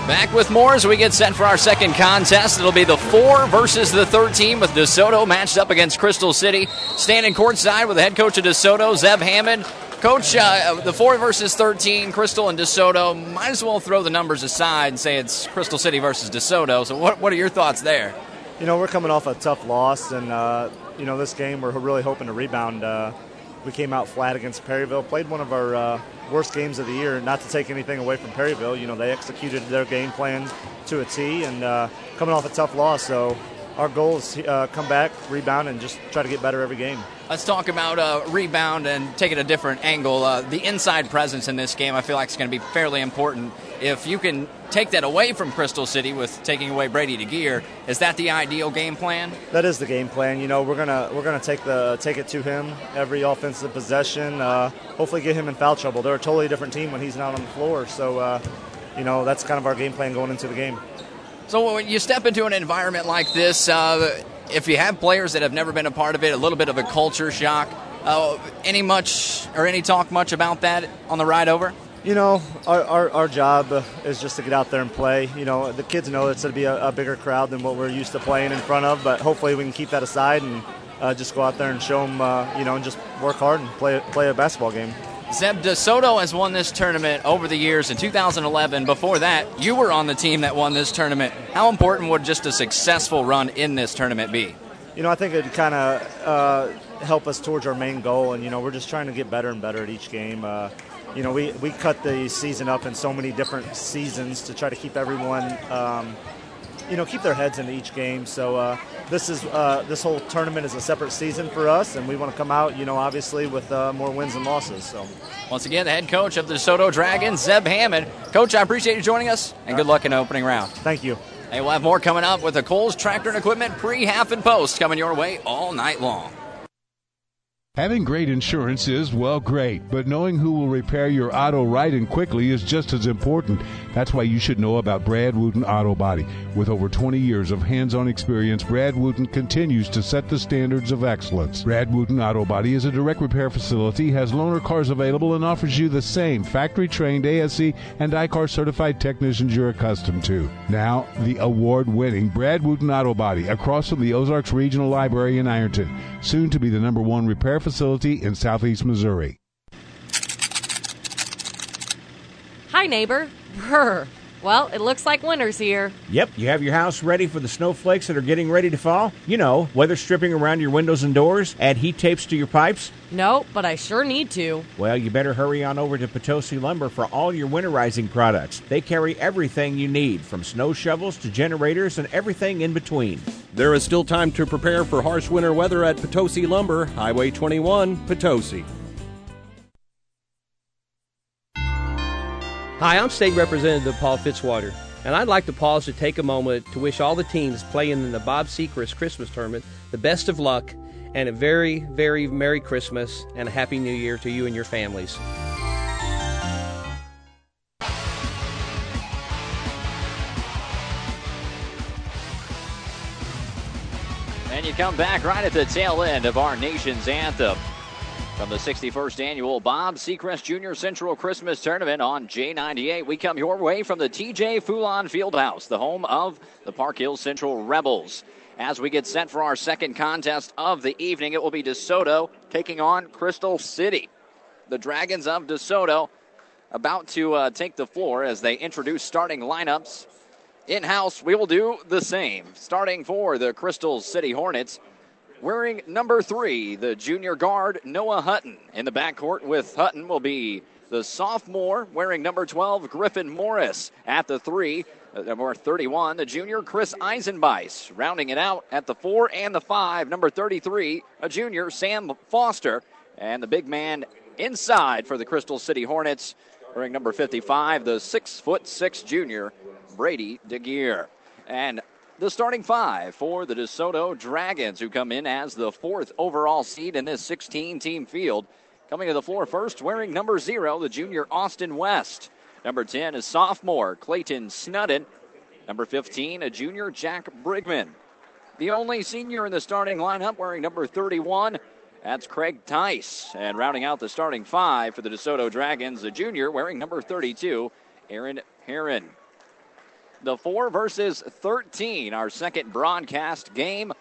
Back with more as we get set for our second contest. It'll be the 4 versus the 13 with DeSoto matched up against Crystal City. Standing courtside with the head coach of DeSoto, Zeb Hammond. Coach, the 4 versus 13, Crystal and DeSoto, might as well throw the numbers aside and say it's Crystal City versus DeSoto. So what are your thoughts there? You know, we're coming off a tough loss, and, this game we're really hoping to rebound. We came out flat against Perryville, played one of our worst games of the year, not to take anything away from Perryville. You know, they executed their game plan to a T, and coming off a tough loss. So our goal is to come back, rebound, and just try to get better every game. Let's talk about rebound and take it a different angle. The inside presence in this game I feel like is going to be fairly important. If you can take that away from Crystal City with taking away Brady DeGear, is that the ideal game plan? That is the game plan. You know, we're gonna take it to him every offensive possession. Hopefully get him in foul trouble. They're a totally different team when he's not on the floor. So, that's kind of our game plan going into the game. So when you step into an environment like this, if you have players that have never been a part of it, a little bit of a culture shock, any talk much about that on the ride over? You know, our job is just to get out there and play. You know, the kids know it's going to be a bigger crowd than what we're used to playing in front of, but hopefully we can keep that aside and just go out there and show them, and just work hard and play a basketball game. Zeb, DeSoto has won this tournament over the years. In 2011, before that, you were on the team that won this tournament. How important would just a successful run in this tournament be? You know, I think it'd kind of help us towards our main goal, and, we're just trying to get better and better at each game. We cut the season up in so many different seasons to try to keep everyone, keep their heads into each game. So this whole tournament is a separate season for us, and we want to come out, obviously with more wins and losses. So once again, the head coach of the DeSoto Dragons, Zeb Hammond. Coach, I appreciate you joining us, and good luck in the opening round. Thank you. Hey, we'll have more coming up with the Kohl's Tractor and Equipment pre, half, and post coming your way all night long. Having great insurance is, great, but knowing who will repair your auto right and quickly is just as important. That's why you should know about Brad Wooten Auto Body. With over 20 years of hands-on experience, Brad Wooten continues to set the standards of excellence. Brad Wooten Auto Body is a direct repair facility, has loaner cars available, and offers you the same factory-trained ASE and ICAR certified technicians you're accustomed to. Now, the award-winning Brad Wooten Auto Body, across from the Ozarks Regional Library in Ironton, soon to be the #1 repair facility in southeast Missouri. Hi, neighbor. Brr. Well, it looks like winter's here. Yep, you have your house ready for the snowflakes that are getting ready to fall? You know, weather stripping around your windows and doors, add heat tapes to your pipes? No, but I sure need to. Well, you better hurry on over to Potosi Lumber for all your winterizing products. They carry everything you need, from snow shovels to generators and everything in between. There is still time to prepare for harsh winter weather at Potosi Lumber, Highway 21, Potosi. Hi, I'm State Representative Paul Fitzwater, and I'd like to pause to take a moment to wish all the teams playing in the Bob Sechrist Christmas Tournament the best of luck and a very, very Merry Christmas and a Happy New Year to you and your families. And you come back right at the tail end of our nation's anthem. From the 61st annual Bob Sechrist Jr. Central Christmas Tournament on J98, we come your way from the TJ Foulon Fieldhouse, the home of the Park Hill Central Rebels. As we get set for our second contest of the evening, it will be DeSoto taking on Crystal City. The Dragons of DeSoto about to take the floor as they introduce starting lineups. In-house, we will do the same. Starting for the Crystal City Hornets, wearing number 3, the junior guard, Noah Hutton. In the backcourt with Hutton will be the sophomore, wearing number 12, Griffin Morris. At the 3, number 31, the junior, Chris Eisenbeis. Rounding it out at the 4 and the 5, number 33, a junior, Sam Foster. And the big man inside for the Crystal City Hornets, wearing number 55, the 6'6" junior, Brady DeGear. And the starting 5 for the DeSoto Dragons, who come in as the 4th overall seed in this 16-team field. Coming to the floor first, wearing number 0, the junior Austin West. Number 10 is sophomore Clayton Snudden. Number 15, a junior Jack Brigman. The only senior in the starting lineup, wearing number 31, that's Craig Tice. And rounding out the starting 5 for the DeSoto Dragons, the junior wearing number 32, Aaron Herron. The 4 versus 13. Our second broadcast game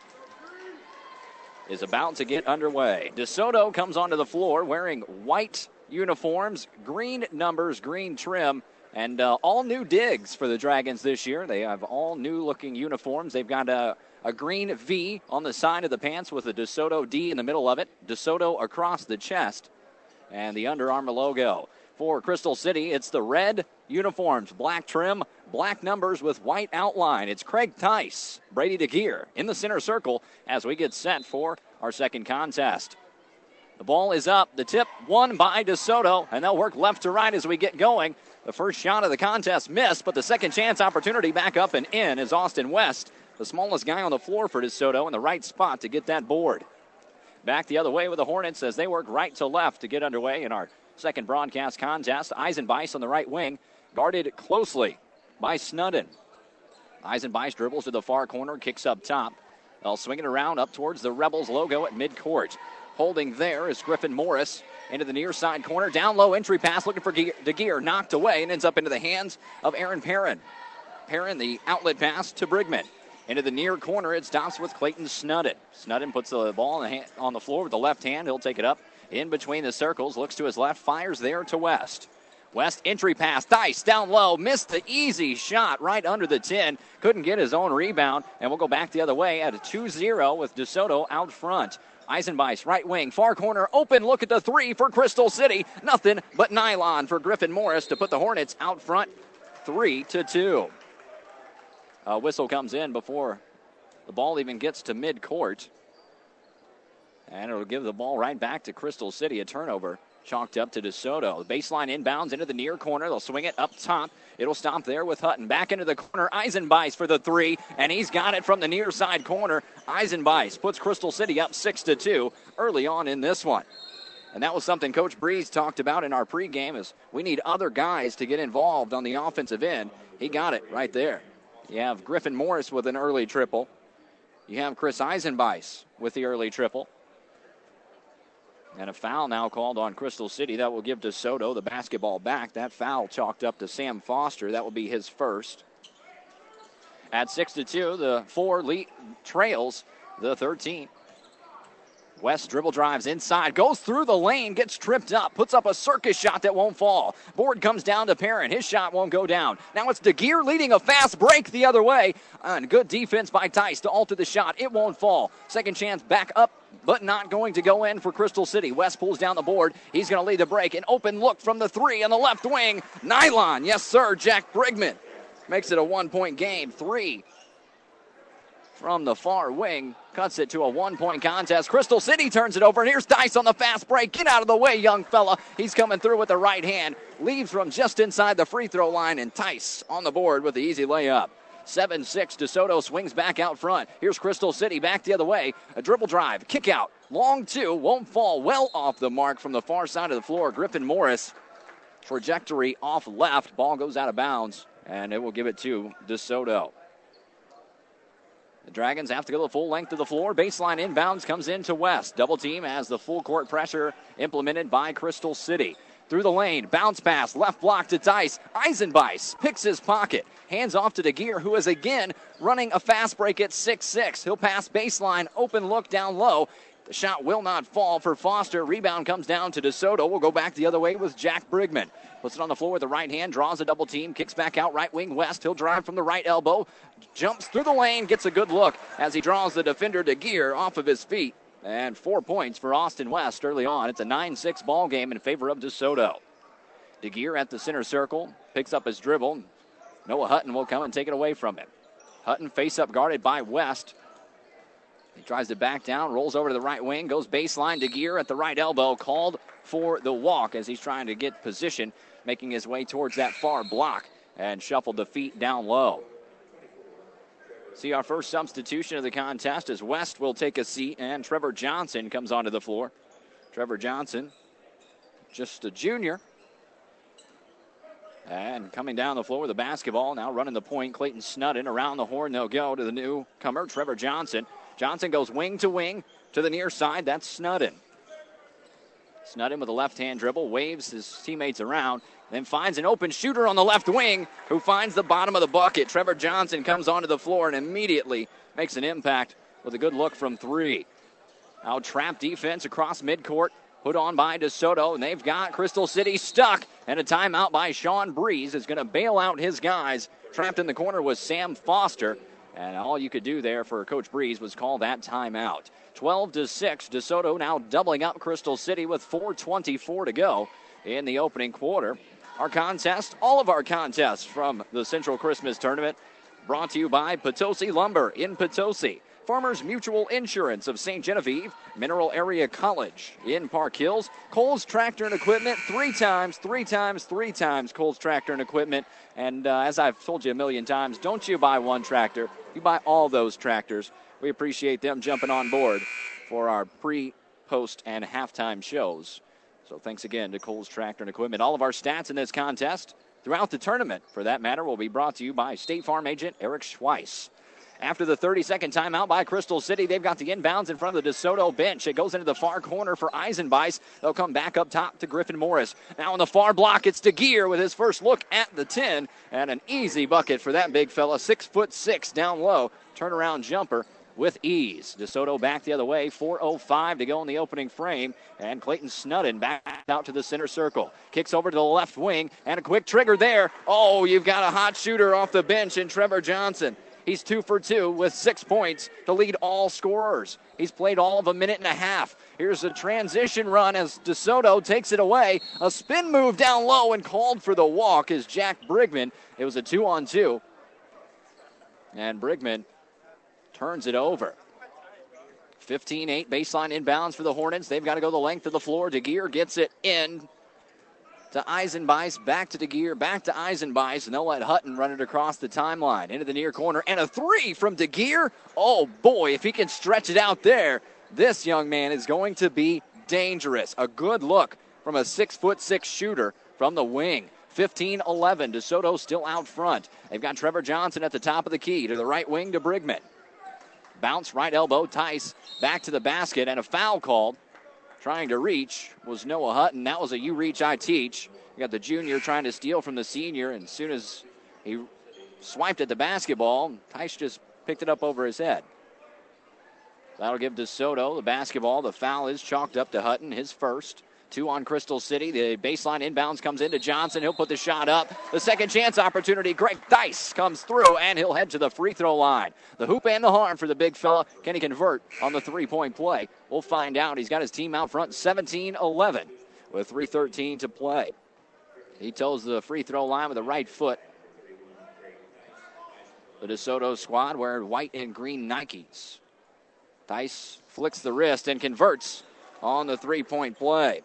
is about to get underway. DeSoto comes onto the floor wearing white uniforms, green numbers, green trim, and all new digs for the Dragons this year. They have all new looking uniforms. They've got a green V on the side of the pants with a DeSoto D in the middle of it, DeSoto across the chest, and the Under Armour logo. For Crystal City, it's the red uniforms, black trim, black numbers with white outline. It's Craig Tice, Brady DeGear in the center circle as we get set for our second contest. The ball is up. The tip won by DeSoto, and they'll work left to right as we get going. The first shot of the contest missed, but the second chance opportunity back up and in is Austin West, the smallest guy on the floor for DeSoto, in the right spot to get that board. Back the other way with the Hornets as they work right to left to get underway in our second broadcast contest. Eisenbeis on the right wing, guarded closely by Snudden. Eisenbeis dribbles to the far corner, kicks up top. They'll swing it around up towards the Rebels logo at midcourt. Holding there is Griffin Morris into the near side corner. Down low entry pass looking for DeGear, knocked away and ends up into the hands of Aaron Perrin. Perrin, the outlet pass to Brigman. Into the near corner, it stops with Clayton Snudden. Snudden puts the ball on the floor with the left hand. He'll take it up in between the circles, looks to his left, fires there to West. West entry pass, Dice down low, missed the easy shot right under the 10. Couldn't get his own rebound, and we'll go back the other way at a 2-0 with DeSoto out front. Eisenbeis, right wing, far corner, open look at the 3 for Crystal City. Nothing but nylon for Griffin Morris to put the Hornets out front 3-2. A whistle comes in before the ball even gets to midcourt. And it'll give the ball right back to Crystal City. A turnover chalked up to DeSoto. The baseline inbounds into the near corner. They'll swing it up top. It'll stop there with Hutton. Back into the corner. Eisenbeis for the 3, and he's got it from the near side corner. Eisenbeis puts Crystal City up 6-2 early on in this one. And that was something Coach Breeze talked about in our pregame, is we need other guys to get involved on the offensive end. He got it right there. You have Griffin Morris with an early triple. You have Chris Eisenbeis with the early triple. And a foul now called on Crystal City. That will give DeSoto the basketball back. That foul chalked up to Sam Foster. That will be his first. At 6-2, the 4 trails the 13. West dribble drives inside, goes through the lane, gets tripped up, puts up a circus shot that won't fall. Board comes down to Perrin. His shot won't go down. Now it's DeGear leading a fast break the other way. And good defense by Tice to alter the shot. It won't fall. Second chance back up, but not going to go in for Crystal City. West pulls down the board. He's going to lead the break. An open look from the 3 on the left wing. Nylon, yes sir, Jack Brigman makes it a 1-point game. 3 from the far wing, cuts it to a 1-point contest. Crystal City turns it over, and here's Dice on the fast break. Get out of the way, young fella. He's coming through with the right hand. Leaves from just inside the free throw line, and Tice on the board with the easy layup. 7-6, DeSoto swings back out front. Here's Crystal City back the other way. A dribble drive, kick out, long 2, won't fall, well off the mark from the far side of the floor. Griffin Morris, trajectory off left. Ball goes out of bounds, and it will give it to DeSoto. The Dragons have to go the full length of the floor. Baseline inbounds comes into West. Double team as the full court pressure implemented by Crystal City. Through the lane, bounce pass, left block to Tice. Eisenbeis picks his pocket. Hands off to DeGear, who is again running a fast break at 6-6. He'll pass baseline, open look down low. The shot will not fall for Foster. Rebound comes down to DeSoto. We'll go back the other way with Jack Brigman. Puts it on the floor with the right hand, draws a double team, kicks back out right wing West. He'll drive from the right elbow, jumps through the lane, gets a good look as he draws the defender DeGear off of his feet. And 4 points for Austin West early on. It's a 9-6 ball game in favor of DeSoto. DeGear at the center circle, picks up his dribble. Noah Hutton will come and take it away from him. Hutton face up guarded by West. He tries to back down, rolls over to the right wing, goes baseline. DeGear at the right elbow, called for the walk as he's trying to get position, making his way towards that far block and shuffled the feet down low. See our first substitution of the contest as West will take a seat and Trevor Johnson comes onto the floor. Trevor Johnson, just a junior. And coming down the floor with the basketball, now running the point, Clayton Snudden. Around the horn they'll go to the newcomer, Trevor Johnson. Johnson goes wing to the near side. That's Snudden. Snudden with a left-hand dribble, waves his teammates around, then finds an open shooter on the left wing who finds the bottom of the bucket. Trevor Johnson comes onto the floor and immediately makes an impact with a good look from three. Now trap defense across midcourt, put on by DeSoto, and they've got Crystal City stuck. And a timeout by Sean Breeze is going to bail out his guys. Trapped in the corner was Sam Foster. And all you could do there for Coach Breeze was call that timeout. 12-6, DeSoto now doubling up Crystal City with 4:24 to go in the opening quarter. Our contest, all of our contests from the Central Christmas Tournament, brought to you by Potosi Lumber in Potosi, Farmers Mutual Insurance of St. Genevieve, Mineral Area College in Park Hills, Coles Tractor and Equipment, three times Coles Tractor and Equipment. And as I've told you a million times, don't you buy one tractor, you buy all those tractors. We appreciate them jumping on board for our pre, post, and halftime shows. So thanks again to Coles Tractor and Equipment. All of our stats in this contest, throughout the tournament, for that matter, will be brought to you by State Farm agent Eric Schweiss. After the 30-second timeout by Crystal City, they've got the inbounds in front of the DeSoto bench. It goes into the far corner for Eisenbeis. They'll come back up top to Griffin Morris. Now on the far block, it's DeGear with his first look at the 10. And an easy bucket for that big fella. 6'6" down low. Turnaround jumper with ease. DeSoto back the other way. 4:05 to go in the opening frame. And Clayton Snudden back out to the center circle. Kicks over to the left wing. And a quick trigger there. Oh, you've got a hot shooter off the bench in Trevor Johnson. He's 2 for 2 with 6 points to lead all scorers. He's played all of a minute and a half. Here's a transition run as DeSoto takes it away. A spin move down low and called for the walk is Jack Brigman. It was a 2-on-2. And Brigman turns it over. 15-8 baseline inbounds for the Hornets. They've got to go the length of the floor. DeGear gets it in to Eisenbeis, back to DeGear, back to Eisenbeis, and they'll let Hutton run it across the timeline. Into the near corner, and a three from DeGear. Oh, boy, if he can stretch it out there, this young man is going to be dangerous. A good look from a 6'6" shooter from the wing. 15-11, DeSoto still out front. They've got Trevor Johnson at the top of the key, to the right wing to Brigman. Bounce, right elbow, Tice back to the basket, and a foul called. Trying to reach was Noah Hutton. That was a you reach, I teach. You got the junior trying to steal from the senior, and as soon as he swiped at the basketball, Tice just picked it up over his head. That'll give DeSoto the basketball. The foul is chalked up to Hutton, his first. 2 on Crystal City. The baseline inbounds comes into Johnson. He'll put the shot up. The second chance opportunity. Greg Dice comes through, and he'll head to the free throw line. The hoop and the harm for the big fella. Can he convert on the three-point play? We'll find out. He's got his team out front 17-11 with 3:13 to play. He toes the free throw line with the right foot. The DeSoto squad wearing white and green Nikes. Dice flicks the wrist and converts on the three-point play.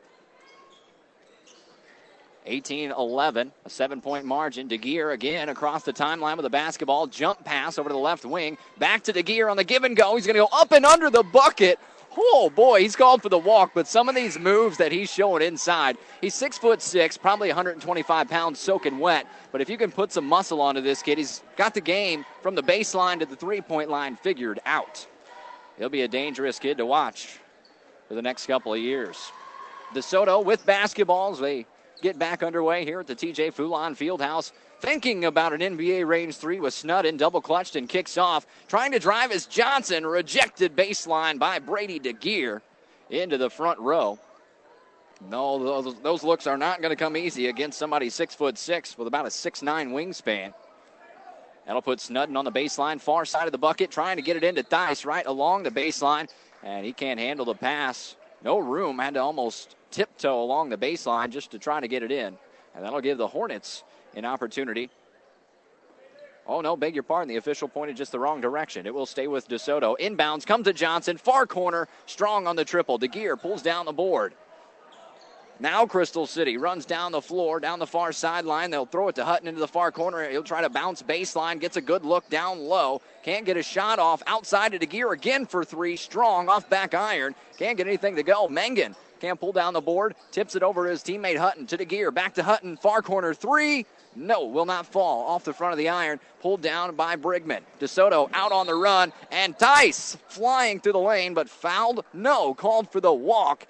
18-11, a 7-point margin. DeGear again across the timeline with the basketball. Jump pass over to the left wing. Back to DeGear on the give and go. He's going to go up and under the bucket. Oh, boy, he's called for the walk, but some of these moves that he's showing inside, he's 6'6", probably 125 pounds soaking wet, but if you can put some muscle onto this kid, he's got the game from the baseline to the three-point line figured out. He'll be a dangerous kid to watch for the next couple of years. DeSoto with basketballs. They get back underway here at the TJ Fulon Fieldhouse. Thinking about an NBA range three with Snudden, double clutched and kicks off. Trying to drive is Johnson, rejected baseline by Brady DeGear into the front row. No, those looks are not going to come easy against somebody 6'6" with about a 6'9" wingspan. That'll put Snudden on the baseline, far side of the bucket, trying to get it into Dice right along the baseline, and he can't handle the pass. No room, had to almost tiptoe along the baseline just to try to get it in, and that'll give the Hornets an opportunity. Oh, no, beg your pardon. The official pointed just the wrong direction. It will stay with DeSoto. Inbounds, come to Johnson. Far corner, strong on the triple. DeGear pulls down the board. Now Crystal City runs down the floor, down the far sideline. They'll throw it to Hutton into the far corner. He'll try to bounce baseline, gets a good look down low. Can't get a shot off. Outside to DeGear again for three. Strong off back iron. Can't get anything to go. Mengen can't pull down the board. Tips it over to his teammate Hutton. To DeGear. Back to Hutton. Far corner three. No, will not fall. Off the front of the iron. Pulled down by Brigman. DeSoto out on the run. And Dice flying through the lane, but fouled. No, called for the walk.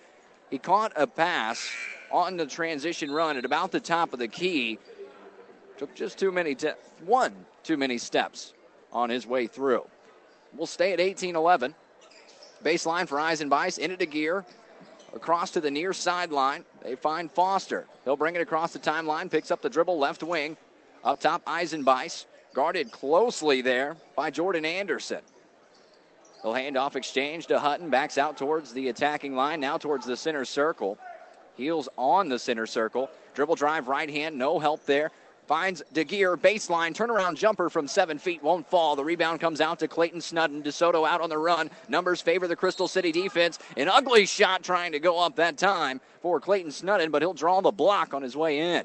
He caught a pass on the transition run at about the top of the key. Took just one too many steps on his way through. We'll stay at 18-11. Baseline for Eisenbeis, into DeGear, across to the near sideline. They find Foster. He'll bring it across the timeline, picks up the dribble left wing. Up top, Eisenbeis, guarded closely there by Jordan Anderson. They'll hand off exchange to Hutton, backs out towards the attacking line, now towards the center circle. Heels on the center circle. Dribble drive, right hand, no help there. Finds DeGear, baseline, turnaround jumper from 7 feet, won't fall. The rebound comes out to Clayton Snudden. DeSoto out on the run. Numbers favor the Crystal City defense. An ugly shot trying to go up that time for Clayton Snudden, but he'll draw the block on his way in.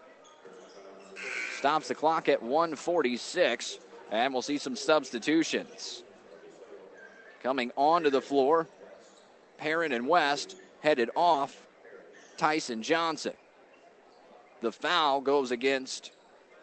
Stops the clock at 1:46, and we'll see some substitutions. Coming onto the floor, Perrin and West headed off. Tyson Johnson. The foul goes against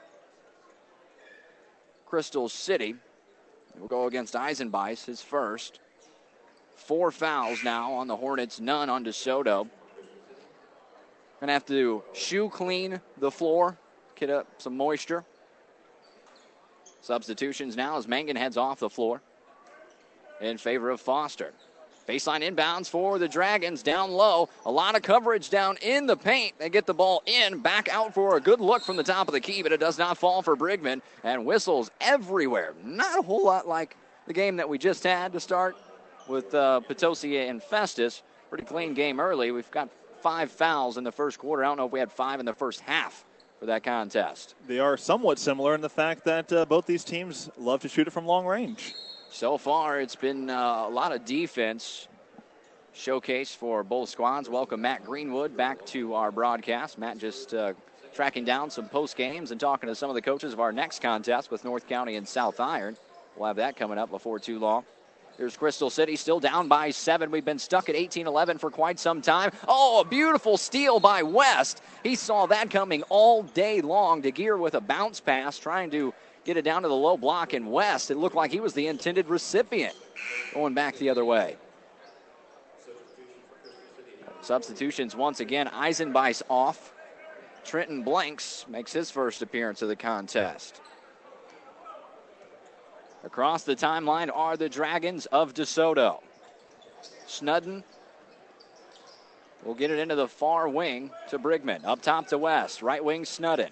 Crystal City. It will go against Eisenbeis, his first. 4 fouls now on the Hornets, none on DeSoto. Gonna have to shoe clean the floor, get up some moisture. Substitutions now as Mangan heads off the floor in favor of Foster. Baseline inbounds for the Dragons, down low. A lot of coverage down in the paint. They get the ball in, back out for a good look from the top of the key, but it does not fall for Brigman. And whistles everywhere. Not a whole lot like the game that we just had to start with Potosi and Festus. Pretty clean game early. We've got 5 fouls in the first quarter. I don't know if we had 5 in the first half for that contest. They are somewhat similar in the fact that both these teams love to shoot it from long range. So far, it's been a lot of defense showcase for both squads. Welcome Matt Greenwood back to our broadcast. Matt just tracking down some post games and talking to some of the coaches of our next contest with North County and South Iron. We'll have that coming up before too long. Here's Crystal City still down by 7. We've been stuck at 18-11 for quite some time. Oh, a beautiful steal by West. He saw that coming all day long. DeGear with a bounce pass trying to get it down to the low block, and West, it looked like he was the intended recipient going back the other way. Substitutions once again. Eisenbeis off. Trenton Blanks makes his first appearance of the contest. Across the timeline are the Dragons of DeSoto. Snudden will get it into the far wing to Brigman. Up top to West. Right wing Snudden.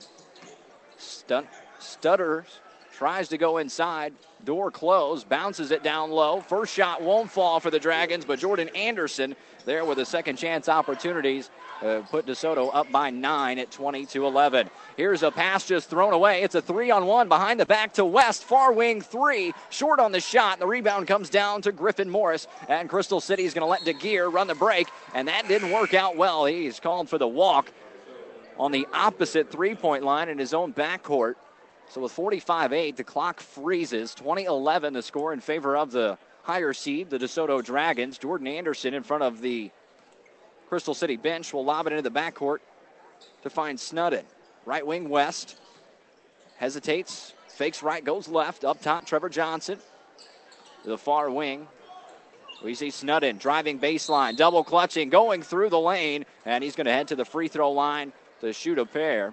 Stutters. Tries to go inside. Door closed. Bounces it down low. First shot won't fall for the Dragons, but Jordan Anderson there with the second chance opportunities put DeSoto up by 9 at 20-11. Here's a pass just thrown away. It's a 3-on-1 behind the back to West. Far wing 3. Short on the shot. The rebound comes down to Griffin Morris. And Crystal City is going to let DeGear run the break. And that didn't work out well. He's called for the walk on the opposite three-point line in his own backcourt. So with 45-8, the clock freezes. 20-11, the score in favor of the higher seed, the DeSoto Dragons. Jordan Anderson in front of the Crystal City bench will lob it into the backcourt to find Snudden. Right wing West hesitates, fakes right, goes left. Up top, Trevor Johnson to the far wing. We see Snudden driving baseline, double clutching, going through the lane, and he's going to head to the free throw line to shoot a pair.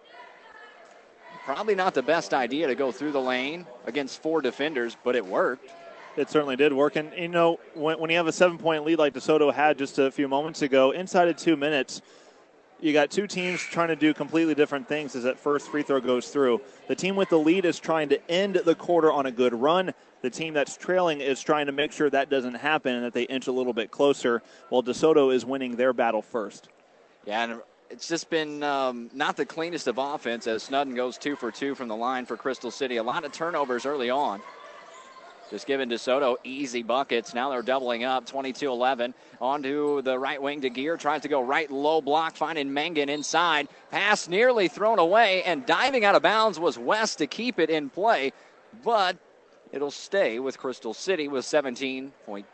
Probably not the best idea to go through the lane against 4 defenders, but it worked. It certainly did work. And, you know, when you have a 7-point lead like DeSoto had just a few moments ago, inside of 2 minutes, you got 2 teams trying to do completely different things as that first free throw goes through. The team with the lead is trying to end the quarter on a good run. The team that's trailing is trying to make sure that doesn't happen and that they inch a little bit closer, while DeSoto is winning their battle first. Yeah, and it's just been not the cleanest of offense as Snudden goes 2 for 2 from the line for Crystal City. A lot of turnovers early on. Just giving DeSoto easy buckets. Now they're doubling up, 22-11. On to the right wing. DeGear tries to go right low block, finding Mangan inside. Pass nearly thrown away, and diving out of bounds was West to keep it in play. But it'll stay with Crystal City with 17.2.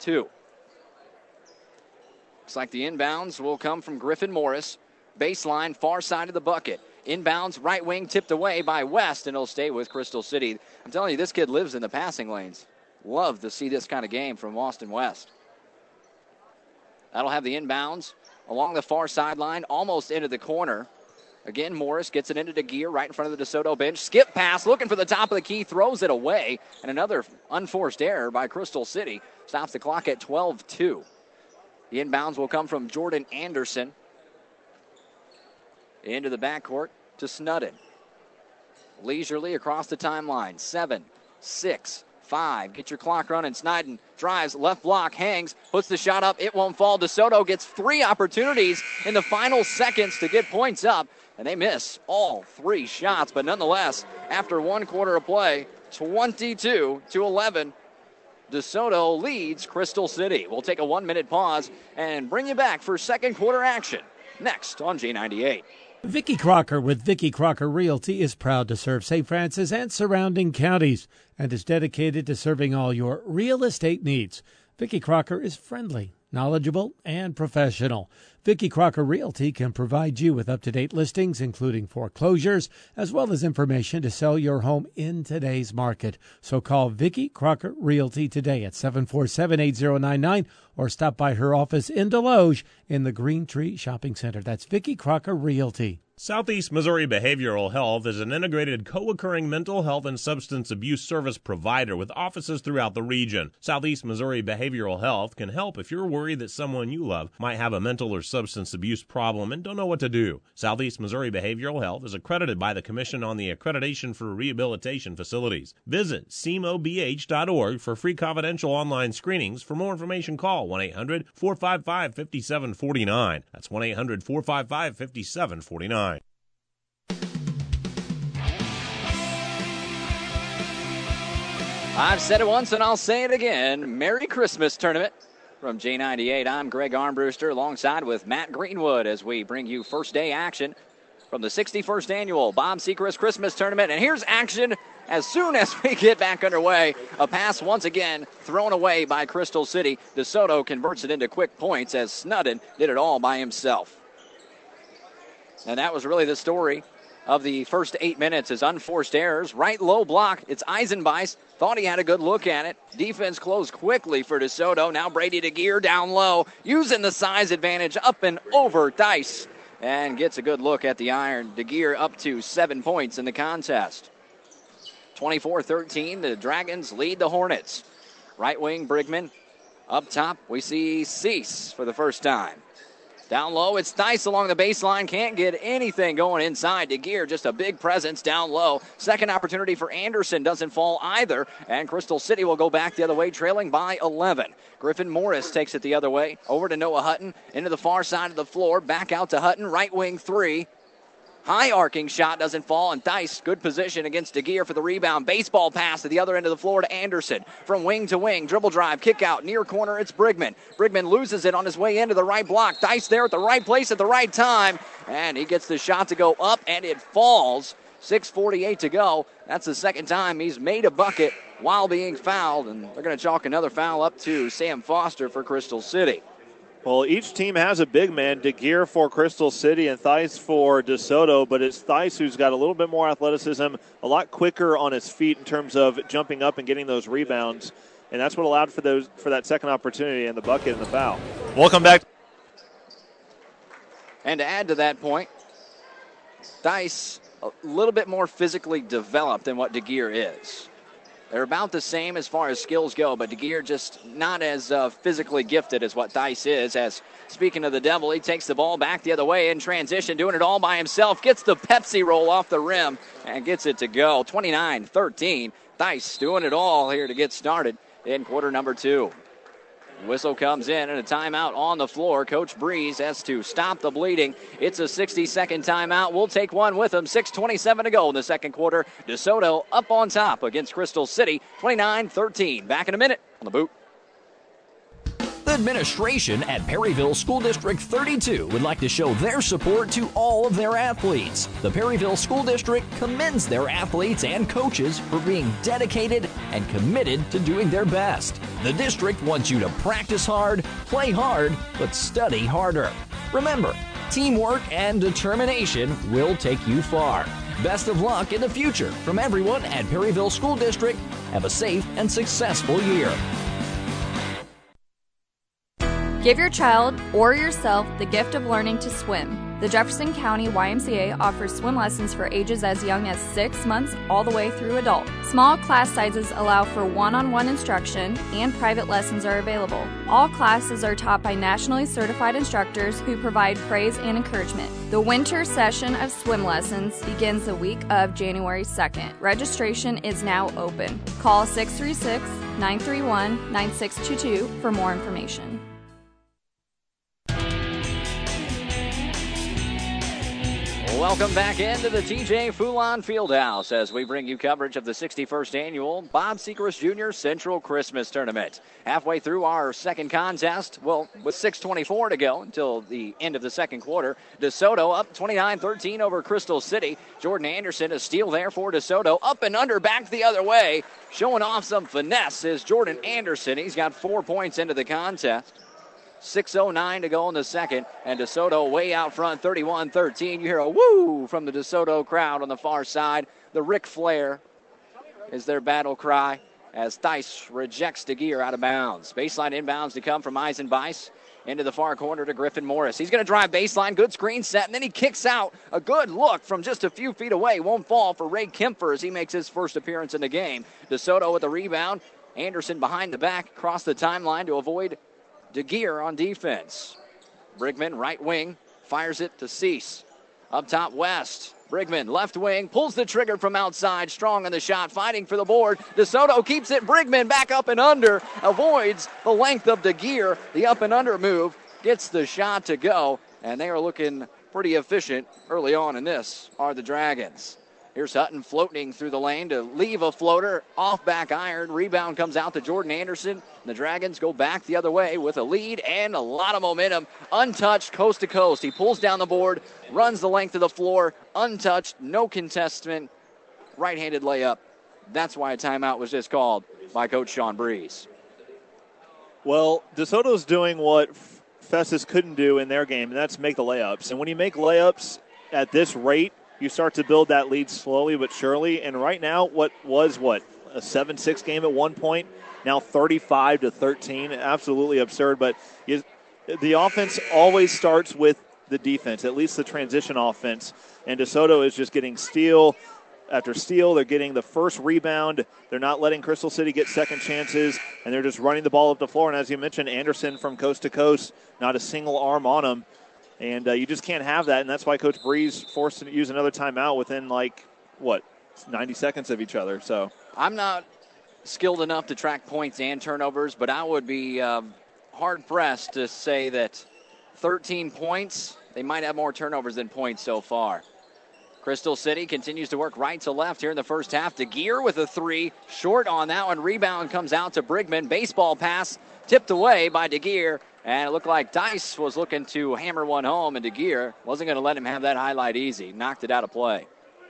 Looks like the inbounds will come from Griffin Morris. Baseline, far side of the bucket. Inbounds, right wing, tipped away by West, and it'll stay with Crystal City. I'm telling you, this kid lives in the passing lanes. Love to see this kind of game from Austin West. That'll have the inbounds along the far sideline, almost into the corner. Again, Morris gets it into DeGear right in front of the DeSoto bench. Skip pass, looking for the top of the key, throws it away. And another unforced error by Crystal City stops the clock at 12-2. The inbounds will come from Jordan Anderson. Into the backcourt to Snudden. Leisurely across the timeline. 7, 6, 5. Get your clock running. Snudden drives, left block, hangs, puts the shot up. It won't fall. DeSoto gets 3 opportunities in the final seconds to get points up, and they miss all 3 shots. But nonetheless, after 1 quarter of play, 22-11, DeSoto leads Crystal City. We'll take a 1-minute pause and bring you back for second quarter action next on J98. Vicki Crocker with Vicki Crocker Realty is proud to serve St. Francis and surrounding counties and is dedicated to serving all your real estate needs. Vicki Crocker is friendly, knowledgeable, and professional. Vicki Crocker Realty can provide you with up-to-date listings, including foreclosures, as well as information to sell your home in today's market. So call Vicki Crocker Realty today at 747-8099 or stop by her office in Deloge in the Green Tree Shopping Center. That's Vicki Crocker Realty. Southeast Missouri Behavioral Health is an integrated co-occurring mental health and substance abuse service provider with offices throughout the region. Southeast Missouri Behavioral Health can help if you're worried that someone you love might have a mental or substance abuse problem and don't know what to do. Southeast Missouri Behavioral Health is accredited by the Commission on the Accreditation for Rehabilitation Facilities. Visit CMOBH.org for free confidential online screenings. For more information, call 1-800-455-5749. That's 1-800-455-5749. I've said it once and I'll say it again. Merry Christmas tournament from J98. I'm Greg Armbruster alongside with Matt Greenwood as we bring you first day action from the 61st annual Bob Sechrist Christmas tournament. And here's action as soon as we get back underway. A pass once again thrown away by Crystal City. DeSoto converts it into quick points as Snudden did it all by himself. And that was really the story of the first 8 minutes is unforced errors. Right low block. It's Eisenbeis. Thought he had a good look at it. Defense closed quickly for DeSoto. Now Brady DeGear down low, using the size advantage up and over Dice. And gets a good look at the iron. DeGear up to 7 points in the contest. 24-13, the Dragons lead the Hornets. Right wing Brigman. Up top, we see Cease for the first time. Down low, it's Dice along the baseline. Can't get anything going inside. DeGear, just a big presence down low. Second opportunity for Anderson doesn't fall either. And Crystal City will go back the other way, trailing by 11. Griffin Morris takes it the other way. Over to Noah Hutton, into the far side of the floor. Back out to Hutton, right wing 3. High arcing shot doesn't fall, and Dice, good position against DeGear for the rebound. Baseball pass to the other end of the floor to Anderson. From wing to wing, dribble drive, kick out, near corner, it's Brigman. Brigman loses it on his way into the right block. Dice there at the right place at the right time, and he gets the shot to go up, and it falls. 6:48 to go. That's the second time he's made a bucket while being fouled, and they're going to chalk another foul up to Sam Foster for Crystal City. Well, each team has a big man, DeGear for Crystal City and Theis for DeSoto, but it's Theis who's got a little bit more athleticism, a lot quicker on his feet in terms of jumping up and getting those rebounds, and that's what allowed for that second opportunity and the bucket and the foul. Welcome back. And to add to that point, Theis a little bit more physically developed than what DeGear is. They're about the same as far as skills go, but DeGear just not as physically gifted as what Theis is. As speaking of the devil, he takes the ball back the other way in transition, doing it all by himself, gets the Pepsi roll off the rim, and gets it to go. 29-13. Theis doing it all here to get started in quarter number 2. Whistle comes in and a timeout on the floor. Coach Breeze has to stop the bleeding. It's a 60-second timeout. We'll take one with him. 6:27 to go in the second quarter. DeSoto up on top against Crystal City, 29-13. Back in a minute on the boot. The administration at Perryville School District 32 would like to show their support to all of their athletes. The Perryville School District commends their athletes and coaches for being dedicated and committed to doing their best. The district wants you to practice hard, play hard, but study harder. Remember, teamwork and determination will take you far. Best of luck in the future from everyone at Perryville School District. Have a safe and successful year. Give your child or yourself the gift of learning to swim. The Jefferson County YMCA offers swim lessons for ages as young as 6 months all the way through adult. Small class sizes allow for one-on-one instruction, and private lessons are available. All classes are taught by nationally certified instructors who provide praise and encouragement. The winter session of swim lessons begins the week of January 2nd. Registration is now open. Call 636-931-9622 for more information. Welcome back into the TJ Foulon Fieldhouse as we bring you coverage of the 61st Annual Bob Sechrist Jr. Central Christmas Tournament. Halfway through our second contest, well, with 6:24 to go until the end of the second quarter, DeSoto up 29-13 over Crystal City. Jordan Anderson, a steal there for DeSoto. Up and under, back the other way. Showing off some finesse is Jordan Anderson. He's got 4 points into the contest. 6:09 to go in the second, and DeSoto way out front, 31-13. You hear a woo from the DeSoto crowd on the far side. The Ric Flair is their battle cry as Theis rejects DeGeer out of bounds. Baseline inbounds to come from Eisenbeis into the far corner to Griffin Morris. He's going to drive baseline, good screen set, and then he kicks out. A good look from just a few feet away. Won't fall for Ray Kempfer as he makes his first appearance in the game. DeSoto with the rebound. Anderson behind the back, across the timeline to avoid DeGeer on defense. Brigman, right wing, fires it to Cease. Up top, West. Brigman, left wing, pulls the trigger from outside. Strong on the shot, fighting for the board. DeSoto keeps it. Brigman back up and under. Avoids the length of DeGeer. The up and under move gets the shot to go. And they are looking pretty efficient early on in this, are the Dragons. Here's Hutton floating through the lane to leave a floater. Off back iron. Rebound comes out to Jordan Anderson. The Dragons go back the other way with a lead and a lot of momentum. Untouched, coast to coast. He pulls down the board, runs the length of the floor. Untouched, no contestant. Right-handed layup. That's why a timeout was just called by Coach Sean Breeze. Well, DeSoto's doing what Festus couldn't do in their game, and that's make the layups. And when you make layups at this rate, you start to build that lead slowly but surely. And right now, what was a 7-6 game at one point, now 35-13. Absolutely absurd. But the offense always starts with the defense, at least the transition offense. And DeSoto is just getting steal after steal. They're getting the first rebound. They're not letting Crystal City get second chances. And they're just running the ball up the floor. And as you mentioned, Anderson from coast to coast, not a single arm on him. And you just can't have that, and that's why Coach Breeze forced to use another timeout within, 90 seconds of each other. So I'm not skilled enough to track points and turnovers, but I would be hard-pressed to say that 13 points, they might have more turnovers than points so far. Crystal City continues to work right to left here in the first half. DeGeer with a three, short on that one. Rebound comes out to Brigman. Baseball pass tipped away by DeGeer. And it looked like Theis was looking to hammer one home, and DeGeer wasn't going to let him have that highlight easy. Knocked it out of play.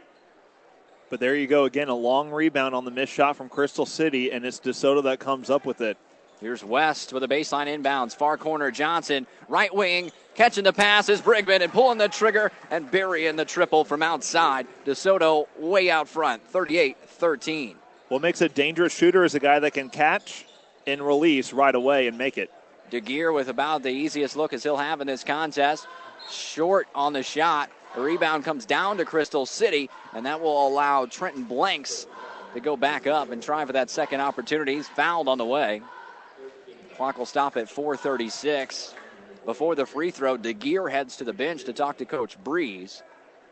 But there you go again, a long rebound on the missed shot from Crystal City, and it's DeSoto that comes up with it. Here's West with a baseline inbounds. Far corner, Johnson, right wing, catching the pass is Brigman and pulling the trigger and burying the triple from outside. DeSoto way out front, 38-13. What makes a dangerous shooter is a guy that can catch and release right away and make it. DeGeer with about the easiest look as he'll have in this contest. Short on the shot. The rebound comes down to Crystal City, and that will allow Trenton Blanks to go back up and try for that second opportunity. He's fouled on the way. Clock will stop at 4:36. Before the free throw, DeGeer heads to the bench to talk to Coach Breeze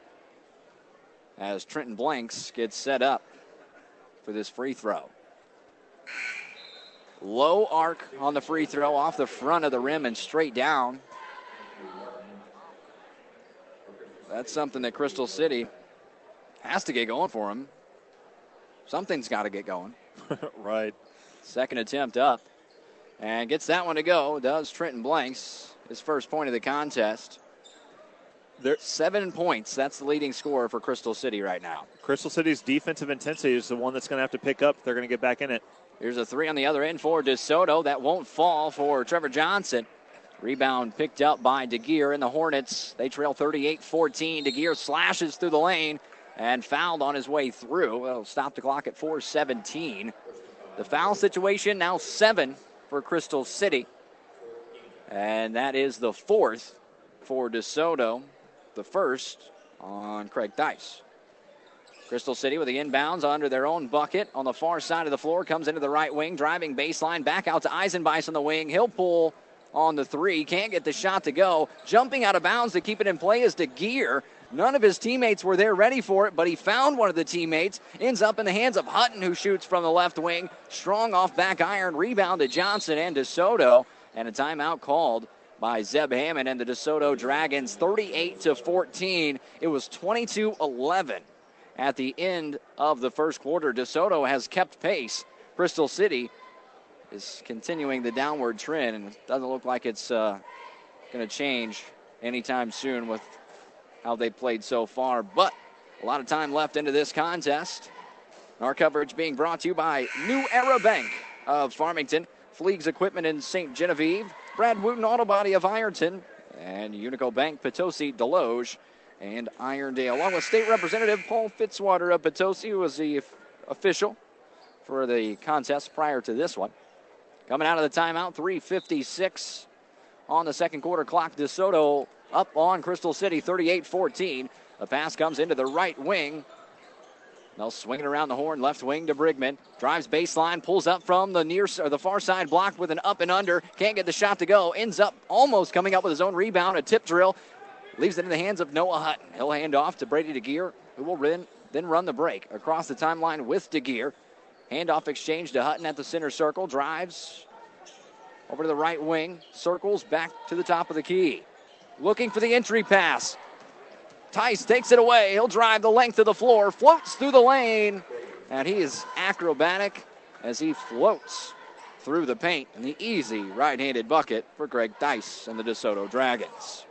as Trenton Blanks gets set up for this free throw. Low arc on the free throw off the front of the rim and straight down. That's something that Crystal City has to get going for him. Something's got to get going. Right. Second attempt up. And gets that one to go. Does Trenton Blanks. His first point of the contest. 7 points. That's the leading scorer for Crystal City right now. Crystal City's defensive intensity is the one that's going to have to pick up if they're going to get back in it. Here's a three on the other end for DeSoto. That won't fall for Trevor Johnson. Rebound picked up by DeGeer, and the Hornets, they trail 38-14. DeGeer slashes through the lane and fouled on his way through. It'll stop the clock at 4:17. The foul situation now 7 for Crystal City. And that is the 4th for DeSoto, the 1st on Craig Dice. Crystal City with the inbounds under their own bucket on the far side of the floor. Comes into the right wing, driving baseline, back out to Eisenbeis on the wing. He'll pull on the 3. Can't get the shot to go. Jumping out of bounds to keep it in play is DeGear. None of his teammates were there ready for it, but he found one of the teammates. Ends up in the hands of Hutton, who shoots from the left wing. Strong off back iron. Rebound to Johnson and DeSoto. And a timeout called by Zeb Hammond and the DeSoto Dragons, 38-14. It was 22-11 at the end of the first quarter. DeSoto has kept pace. Crystal City is continuing the downward trend, and it doesn't look like it's going to change anytime soon with how they played so far. But a lot of time left into this contest. Our coverage being brought to you by New Era Bank of Farmington, Fleegs Equipment in St. Genevieve, Brad Wooten Auto Body of Ironton, and Unico Bank, Potosi, Deloge, and Irondale. Along with State Representative Paul Fitzwater of Potosi, who was the official for the contest prior to this one. Coming out of the timeout, 3:56 on the second quarter clock. DeSoto up on Crystal City, 38-14. The pass comes into the right wing. They'll swing it around the horn, left wing to Brigman. Drives baseline, pulls up from the far side block with an up and under. Can't get the shot to go. Ends up almost coming up with his own rebound. A tip drill. Leaves it in the hands of Noah Hutton. He'll hand off to Brady DeGear, who will then run the break. Across the timeline with DeGear. Handoff exchange to Hutton at the center circle. Drives over to the right wing. Circles back to the top of the key. Looking for the entry pass. Tice takes it away. He'll drive the length of the floor, floats through the lane, and he is acrobatic as he floats through the paint. And the easy right-handed bucket for Greg Dice and the DeSoto Dragons.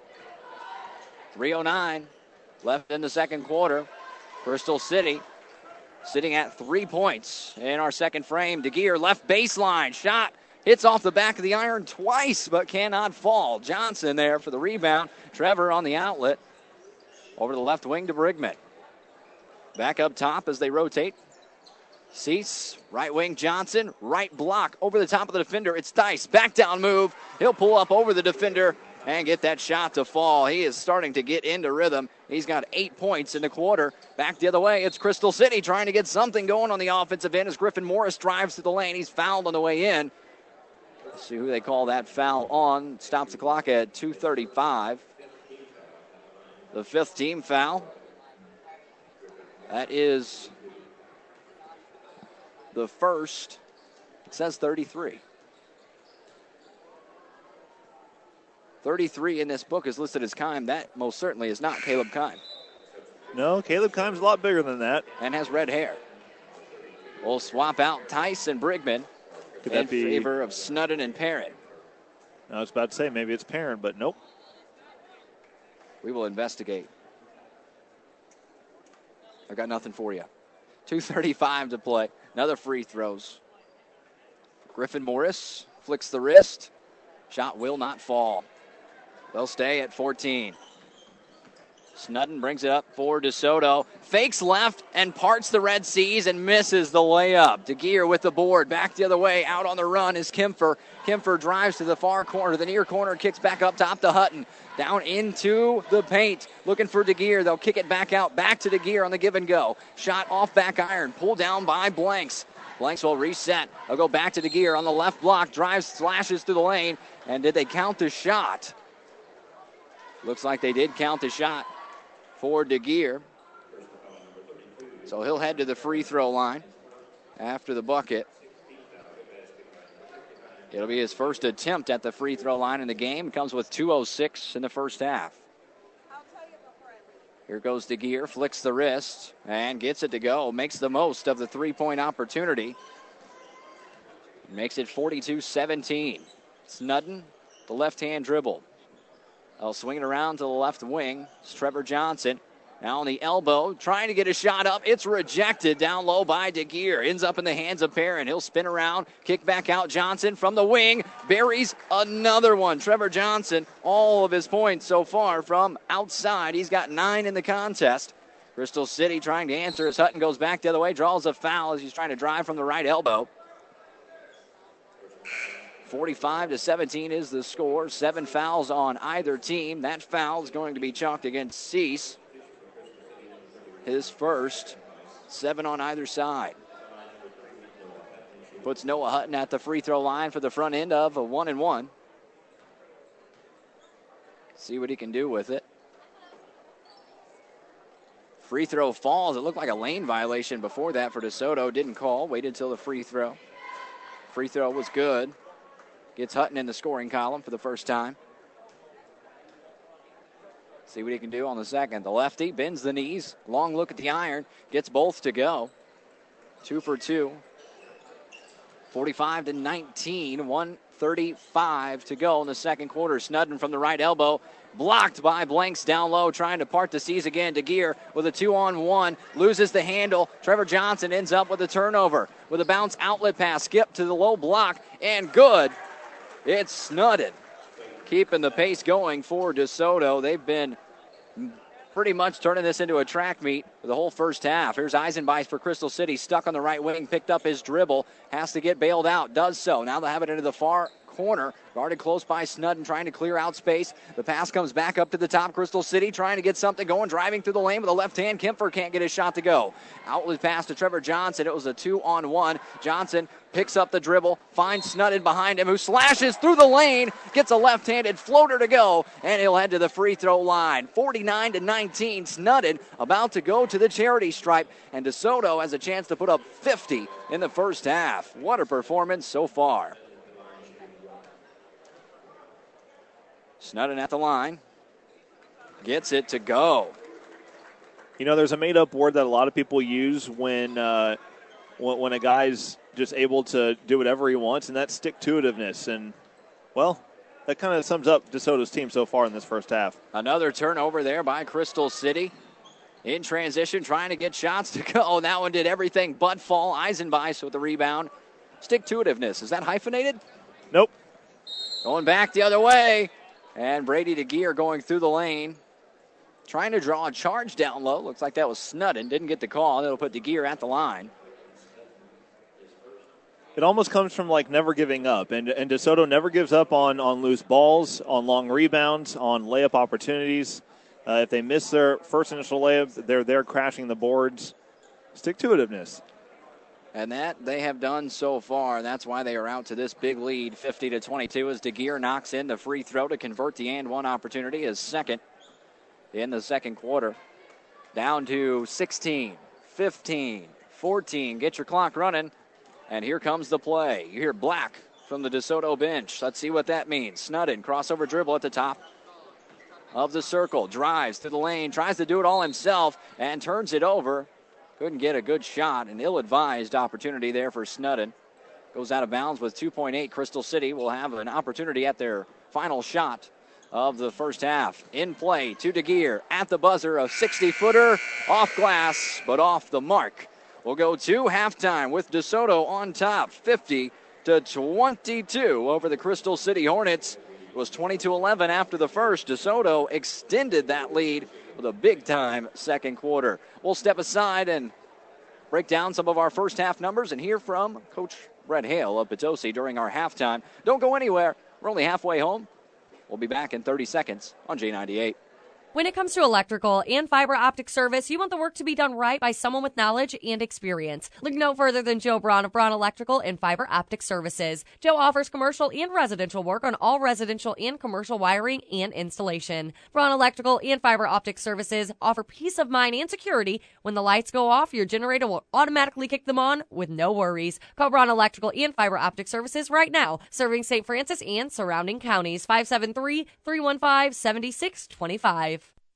3:09 left in the second quarter. Crystal City sitting at 3 points in our second frame. DeGear left baseline shot. Hits off the back of the iron twice, but cannot fall. Johnson there for the rebound. Trevor on the outlet. Over to the left wing to Brigman. Back up top as they rotate. Cease, right wing Johnson, right block over the top of the defender. It's Dice, back down move. He'll pull up over the defender and get that shot to fall. He is starting to get into rhythm. He's got 8 points in the quarter. Back the other way, it's Crystal City trying to get something going on the offensive end as Griffin Morris drives to the lane. He's fouled on the way in. Let's see who they call that foul on. Stops the clock at 2:35. The 5th team foul. That is the first. It says 33. 33 in this book is listed as Kime. That most certainly is not Caleb Kime. No, Caleb Kime's a lot bigger than that. And has red hair. We'll swap out Tice and Brigman in favor of Snudden and Perrin. I was about to say maybe it's Perrin, but nope. We will investigate. I got nothing for you. 2:35 to play. Another free throws. Griffin Morris flicks the wrist. Shot will not fall. They'll stay at 14. Snudden brings it up for DeSoto. Fakes left and parts the Red Seas and misses the layup. DeGear with the board. Back the other way. Out on the run is Kempfer. Kempfer drives to the far corner. The near corner kicks back up top to Hutton. Down into the paint. Looking for DeGear. They'll kick it back out. Back to DeGear on the give and go. Shot off back iron. Pulled down by Blanks. Blanks will reset. They'll go back to DeGear on the left block. Drives, slashes through the lane. And did they count the shot? Looks like they did count the shot for DeGear. So he'll head to the free throw line after the bucket. It'll be his first attempt at the free throw line in the game. It comes with 2:06 in the first half. Here goes DeGear, flicks the wrist and gets it to go. Makes the most of the three-point opportunity. Makes it 42-17. Snudden, the left-hand dribble. They'll swing it around to the left wing. It's Trevor Johnson. Now on the elbow, trying to get a shot up. It's rejected down low by DeGear. Ends up in the hands of Perrin. He'll spin around, kick back out. Johnson from the wing. Buries another one. Trevor Johnson, all of his points so far from outside. He's got 9 in the contest. Crystal City trying to answer as Hutton goes back the other way. Draws a foul as he's trying to drive from the right elbow. 45-17 is the score. 7 fouls on either team. That foul is going to be chalked against Cease. His first. 7 on either side. Puts Noah Hutton at the free throw line for the front end of a 1-and-1. See what he can do with it. Free throw falls. It looked like a lane violation before that for DeSoto. Didn't call. Waited until the free throw. Free throw was good. Gets Hutton in the scoring column for the first time. See what he can do on the second. The lefty bends the knees. Long look at the iron. Gets both to go. 2 for 2. 45-19. 1:35 to go in the second quarter. Snudden from the right elbow. Blocked by Blanks down low, trying to part the seas again. DeGear with a 2-on-1. Loses the handle. Trevor Johnson ends up with a turnover. With a bounce outlet pass. Skip to the low block. And good. It's Snudden. Keeping the pace going for DeSoto. They've been pretty much turning this into a track meet for the whole first half. Here's Eisenbeis for Crystal City. Stuck on the right wing. Picked up his dribble. Has to get bailed out. Does so. Now they have it into the far corner. Guarded close by Snudden, trying to clear out space. The pass comes back up to the top. Crystal City trying to get something going. Driving through the lane with a left hand. Kempfer can't get his shot to go. Outlet pass to Trevor Johnson. It was a 2-on-1. Johnson picks up the dribble, finds Snudden behind him, who slashes through the lane, gets a left-handed floater to go, and he'll head to the free throw line. 49-19, Snudden about to go to the charity stripe, and DeSoto has a chance to put up 50 in the first half. What a performance so far. Snudden at the line, gets it to go. You know, there's a made-up word that a lot of people use when a guy's just able to do whatever he wants, and that's stick-to-itiveness. And, well, that kind of sums up DeSoto's team so far in this first half. Another turnover there by Crystal City. In transition, trying to get shots to go. That one did everything but fall. Eisenbeis with the rebound. Stick-to-itiveness. Is that hyphenated? Nope. Going back the other way. And Brady DeGear going through the lane. Trying to draw a charge down low. Looks like that was Snudden. Didn't get the call. That'll put DeGear at the line. It almost comes from, like, never giving up. And DeSoto never gives up on loose balls, on long rebounds, on layup opportunities. If they miss their first initial layup, they're there crashing the boards. Stick-to-itiveness. And that they have done so far. That's why they are out to this big lead, 50-22, as DeGear knocks in the free throw to convert the and-one opportunity, his second in the second quarter. Down to 16, 15, 14. Get your clock running. And here comes the play. You hear Black from the DeSoto bench. Let's see what that means. Snudden, crossover dribble at the top of the circle. Drives to the lane, tries to do it all himself, and turns it over. Couldn't get a good shot. An ill-advised opportunity there for Snudden. Goes out of bounds with 2.8. Crystal City will have an opportunity at their final shot of the first half. In play to DeGear at the buzzer. A 60-footer off glass, but off the mark. We'll go to halftime with DeSoto on top, 50-22 over the Crystal City Hornets. It was 20-11 after the first. DeSoto extended that lead with a big-time second quarter. We'll step aside and break down some of our first half numbers and hear from Coach Brett Hale of Potosi during our halftime. Don't go anywhere. We're only halfway home. We'll be back in 30 seconds on J98. When it comes to electrical and fiber optic service, you want the work to be done right by someone with knowledge and experience. Look no further than Joe Braun of Braun Electrical and Fiber Optic Services. Joe offers commercial and residential work on all residential and commercial wiring and installation. Braun Electrical and Fiber Optic Services offer peace of mind and security. When the lights go off, your generator will automatically kick them on with no worries. Call Braun Electrical and Fiber Optic Services right now, serving St. Francis and surrounding counties. 573-315-7625.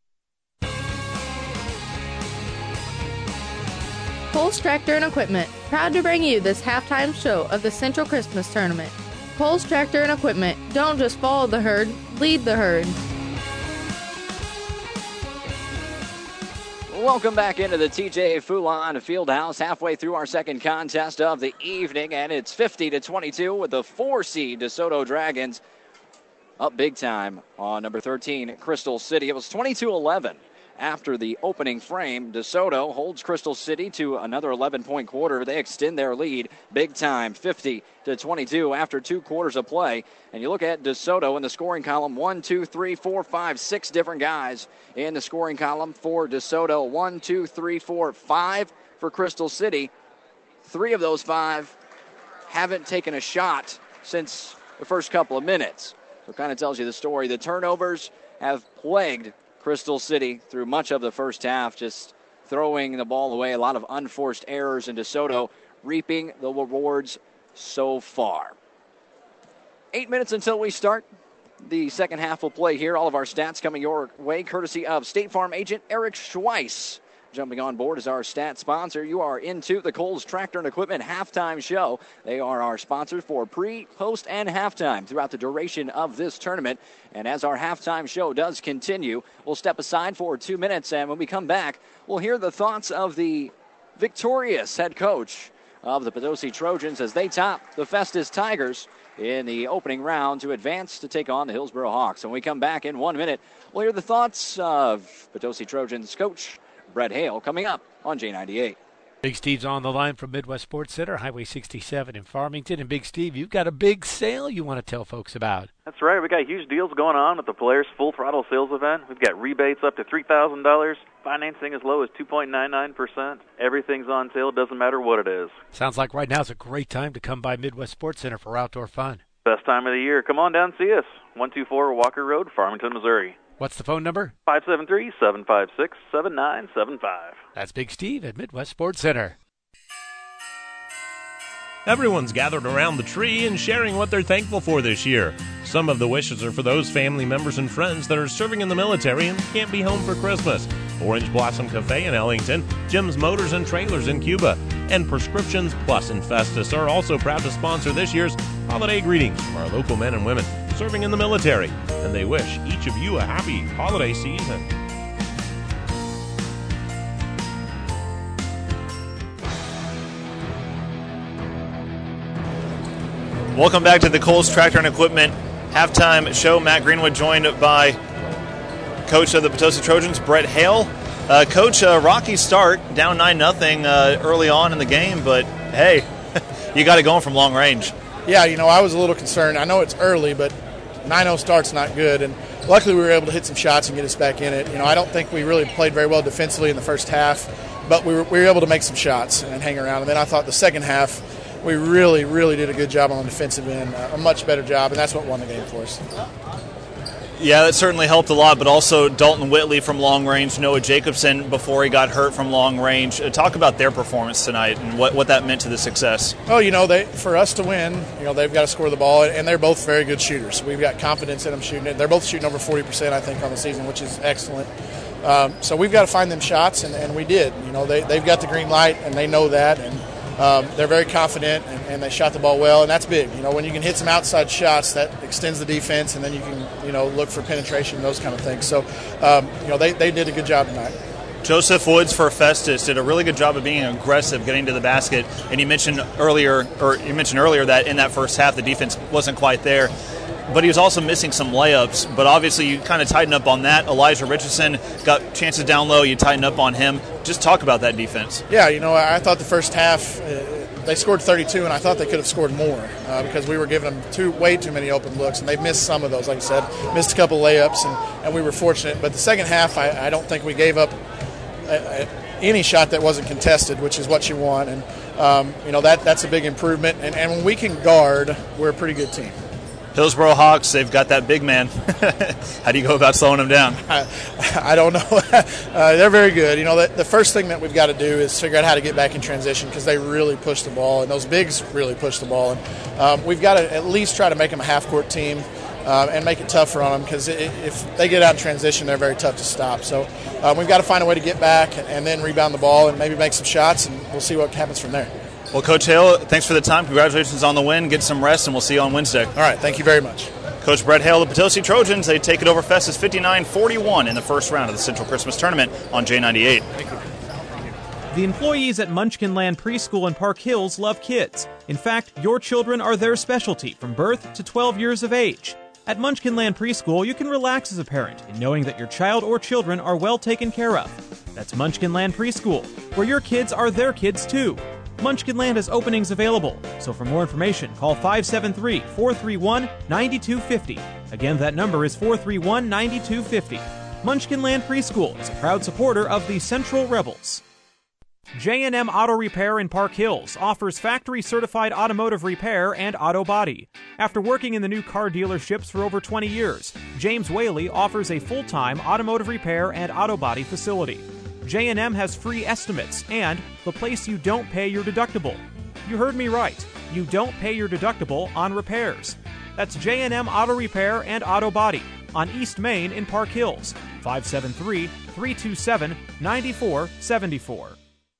Poles Tractor and Equipment, proud to bring you this halftime show of the Central Christmas Tournament. Poles Tractor and Equipment, don't just follow the herd, lead the herd. Welcome back into the TJ Fulon Fieldhouse, halfway through our second contest of the evening, and it's 50-22 with the 4-seed DeSoto Dragons up big time on number 13, Crystal City. It was 22-11 after the opening frame. DeSoto holds Crystal City to another 11-point quarter. They extend their lead big time, 50-22 after 2 quarters of play. And you look at DeSoto in the scoring column, 1, 2, 3, 4, 5, 6 different guys in the scoring column for DeSoto. 1, 2, 3, 4, 5 for Crystal City. 3 of those 5 haven't taken a shot since the first couple of minutes. So it kind of tells you the story. The turnovers have plagued Crystal City through much of the first half, just throwing the ball away. A lot of unforced errors, and DeSoto reaping the rewards so far. 8 minutes until we start. The second half will play here. All of our stats coming your way courtesy of State Farm agent Eric Schweiss. Jumping on board as our stat sponsor. You are into the Kohl's Tractor and Equipment halftime show. They are our sponsors for pre, post, and halftime throughout the duration of this tournament. And as our halftime show does continue, we'll step aside for 2 minutes. And when we come back, we'll hear the thoughts of the victorious head coach of the Potosi Trojans as they top the Festus Tigers in the opening round to advance to take on the Hillsboro Hawks. And when we come back in 1 minute, we'll hear the thoughts of Potosi Trojans coach Brett Hale coming up on J98. Big Steve's on the line from Midwest Sports Center, Highway 67 in Farmington. And Big Steve, you've got a big sale you want to tell folks about. That's right. We got huge deals going on at the Polaris Full Throttle Sales Event. We've got rebates up to $3,000, financing as low as 2.99%. Everything's on sale. Doesn't matter what it is. Sounds like right now is a great time to come by Midwest Sports Center for outdoor fun. Best time of the year. Come on down and see us. 124 Walker Road, Farmington, Missouri. What's the phone number? 573-756-7975. That's Big Steve at Midwest Sports Center. Everyone's gathered around the tree and sharing what they're thankful for this year. Some of the wishes are for those family members and friends that are serving in the military and can't be home for Christmas. Orange Blossom Cafe in Ellington, Jim's Motors and Trailers in Cuba, and Prescriptions Plus in Festus are also proud to sponsor this year's holiday greetings from our local men and women serving in the military. And they wish each of you a happy holiday season. Welcome back to the Kohl's Tractor and Equipment halftime show. Matt Greenwood joined by coach of the Potosi Trojans, Brett Hale. Coach, rocky start, down 9-0 early on in the game, but hey, you got it going from long range. Yeah, I was a little concerned. I know it's early, but 9-0 start's not good, and luckily we were able to hit some shots and get us back in it. I don't think we really played very well defensively in the first half, but we were able to make some shots and hang around. And then I thought the second half we really, really did a good job on the defensive end, a much better job, and that's what won the game for us. Yeah, that certainly helped a lot, but also Dalton Whitley from long range, Noah Jacobson before he got hurt from long range. Talk about their performance tonight and what that meant to the success. Oh, for us to win, they've got to score the ball, and they're both very good shooters. We've got confidence in them shooting it. They're both shooting over 40%, I think, on the season, which is excellent. So we've got to find them shots, and we did. They've got the green light, and they know that, and they're very confident, and they shot the ball well, and that's big. When you can hit some outside shots, that extends the defense, and then you can, look for penetration, those kind of things. So, they did a good job tonight. Joseph Woods for Festus did a really good job of being aggressive, getting to the basket, and you mentioned earlier that in that first half the defense wasn't quite there. But he was also missing some layups. But obviously you kind of tighten up on that. Elijah Richardson got chances down low. You tighten up on him. Just talk about that defense. Yeah, I thought the first half they scored 32, and I thought they could have scored more because we were giving them way too many open looks, and they missed some of those, like I said, missed a couple layups, and we were fortunate. But the second half, I don't think we gave up any shot that wasn't contested, which is what you want. And, that's a big improvement. And when we can guard, we're a pretty good team. Hillsboro Hawks, they've got that big man. How do you go about slowing them down? I don't know. They're very good. The first thing that we've got to do is figure out how to get back in transition because they really push the ball, and those bigs really push the ball. And we've got to at least try to make them a half-court team and make it tougher on them because if they get out in transition, they're very tough to stop. So we've got to find a way to get back and then rebound the ball and maybe make some shots, and we'll see what happens from there. Well, Coach Hale, thanks for the time. Congratulations on the win. Get some rest, and we'll see you on Wednesday. All right. Thank you very much. Coach Brett Hale, the Potosi Trojans, they take it over Festus 59-41 in the first round of the Central Christmas Tournament on J98. Thank you. The employees at Munchkinland Preschool in Park Hills love kids. In fact, your children are their specialty from birth to 12 years of age. At Munchkinland Preschool, you can relax as a parent in knowing that your child or children are well taken care of. That's Munchkinland Preschool, where your kids are their kids too. Munchkinland has openings available, so for more information, call 573-431-9250. Again, that number is 431-9250. Munchkinland Preschool is a proud supporter of the Central Rebels. J&M Auto Repair in Park Hills offers factory-certified automotive repair and auto body. After working in the new car dealerships for over 20 years, James Whaley offers a full-time automotive repair and auto body facility. J&M has free estimates and the place you don't pay your deductible. You heard me right. You don't pay your deductible on repairs. That's J&M Auto Repair and Auto Body on East Main in Park Hills. 573-327-9474.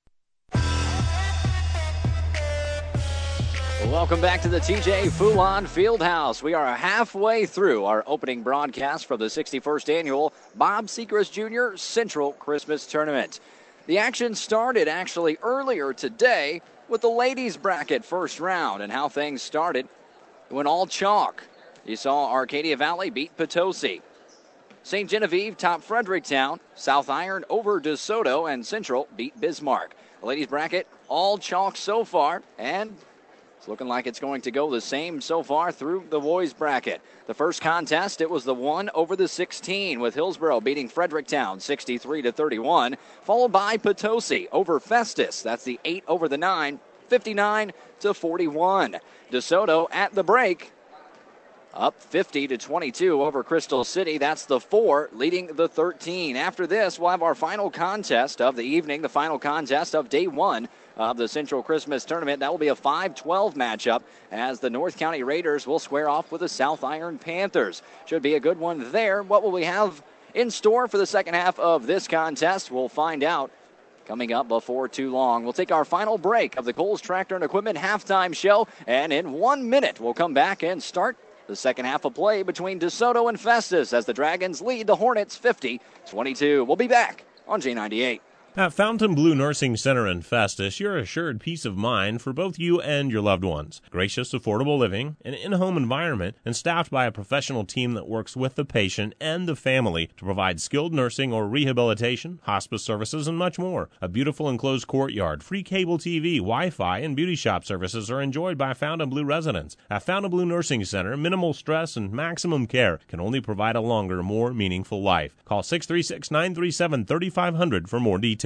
Welcome back to the TJ Fulon Fieldhouse. We are halfway through our opening broadcast from the 61st Annual Bob Sechrist Jr. Central Christmas Tournament. The action started actually earlier today with the ladies bracket first round, and how things started. It went all chalk. You saw Arcadia Valley beat Potosi. St. Genevieve topped Fredericktown. South Iron over DeSoto, and Central beat Bismarck. The ladies bracket all chalk so far, and it's looking like it's going to go the same so far through the boys bracket. The first contest, it was the 1 over the 16, with Hillsboro beating Fredericktown 63-31, followed by Potosi over Festus. That's the 8 over the 9, 59-41. DeSoto at the break, up 50-22 over Crystal City. That's the 4 leading the 13. After this, we'll have our final contest of the evening, the final contest of day 1 of the Central Christmas Tournament. That will be a 5-12 matchup as the North County Raiders will square off with the South Iron Panthers. Should be a good one there. What will we have in store for the second half of this contest? We'll find out coming up before too long. We'll take our final break of the Kohl's Tractor and Equipment halftime show, and in 1 minute we'll come back and start the second half of play between DeSoto and Festus as the Dragons lead the Hornets 50-22. We'll be back on J98. At Fontainebleau Nursing Center in Festus, you're assured peace of mind for both you and your loved ones. Gracious, affordable living, an in-home environment, and staffed by a professional team that works with the patient and the family to provide skilled nursing or rehabilitation, hospice services, and much more. A beautiful enclosed courtyard, free cable TV, Wi-Fi, and beauty shop services are enjoyed by Fontainebleau residents. At Fontainebleau Nursing Center, minimal stress and maximum care can only provide a longer, more meaningful life. Call 636-937-3500 for more details.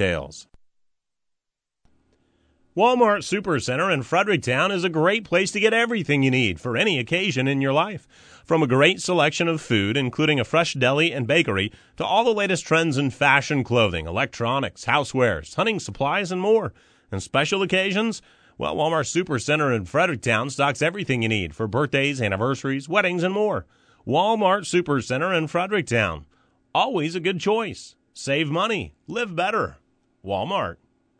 Walmart Supercenter in Fredericktown is a great place to get everything you need for any occasion in your life. From a great selection of food, including a fresh deli and bakery, to all the latest trends in fashion clothing, electronics, housewares, hunting supplies, and more. And special occasions? Well, Walmart Supercenter in Fredericktown stocks everything you need for birthdays, anniversaries, weddings, and more. Walmart Supercenter in Fredericktown. Always a good choice. Save money. Live better. Walmart.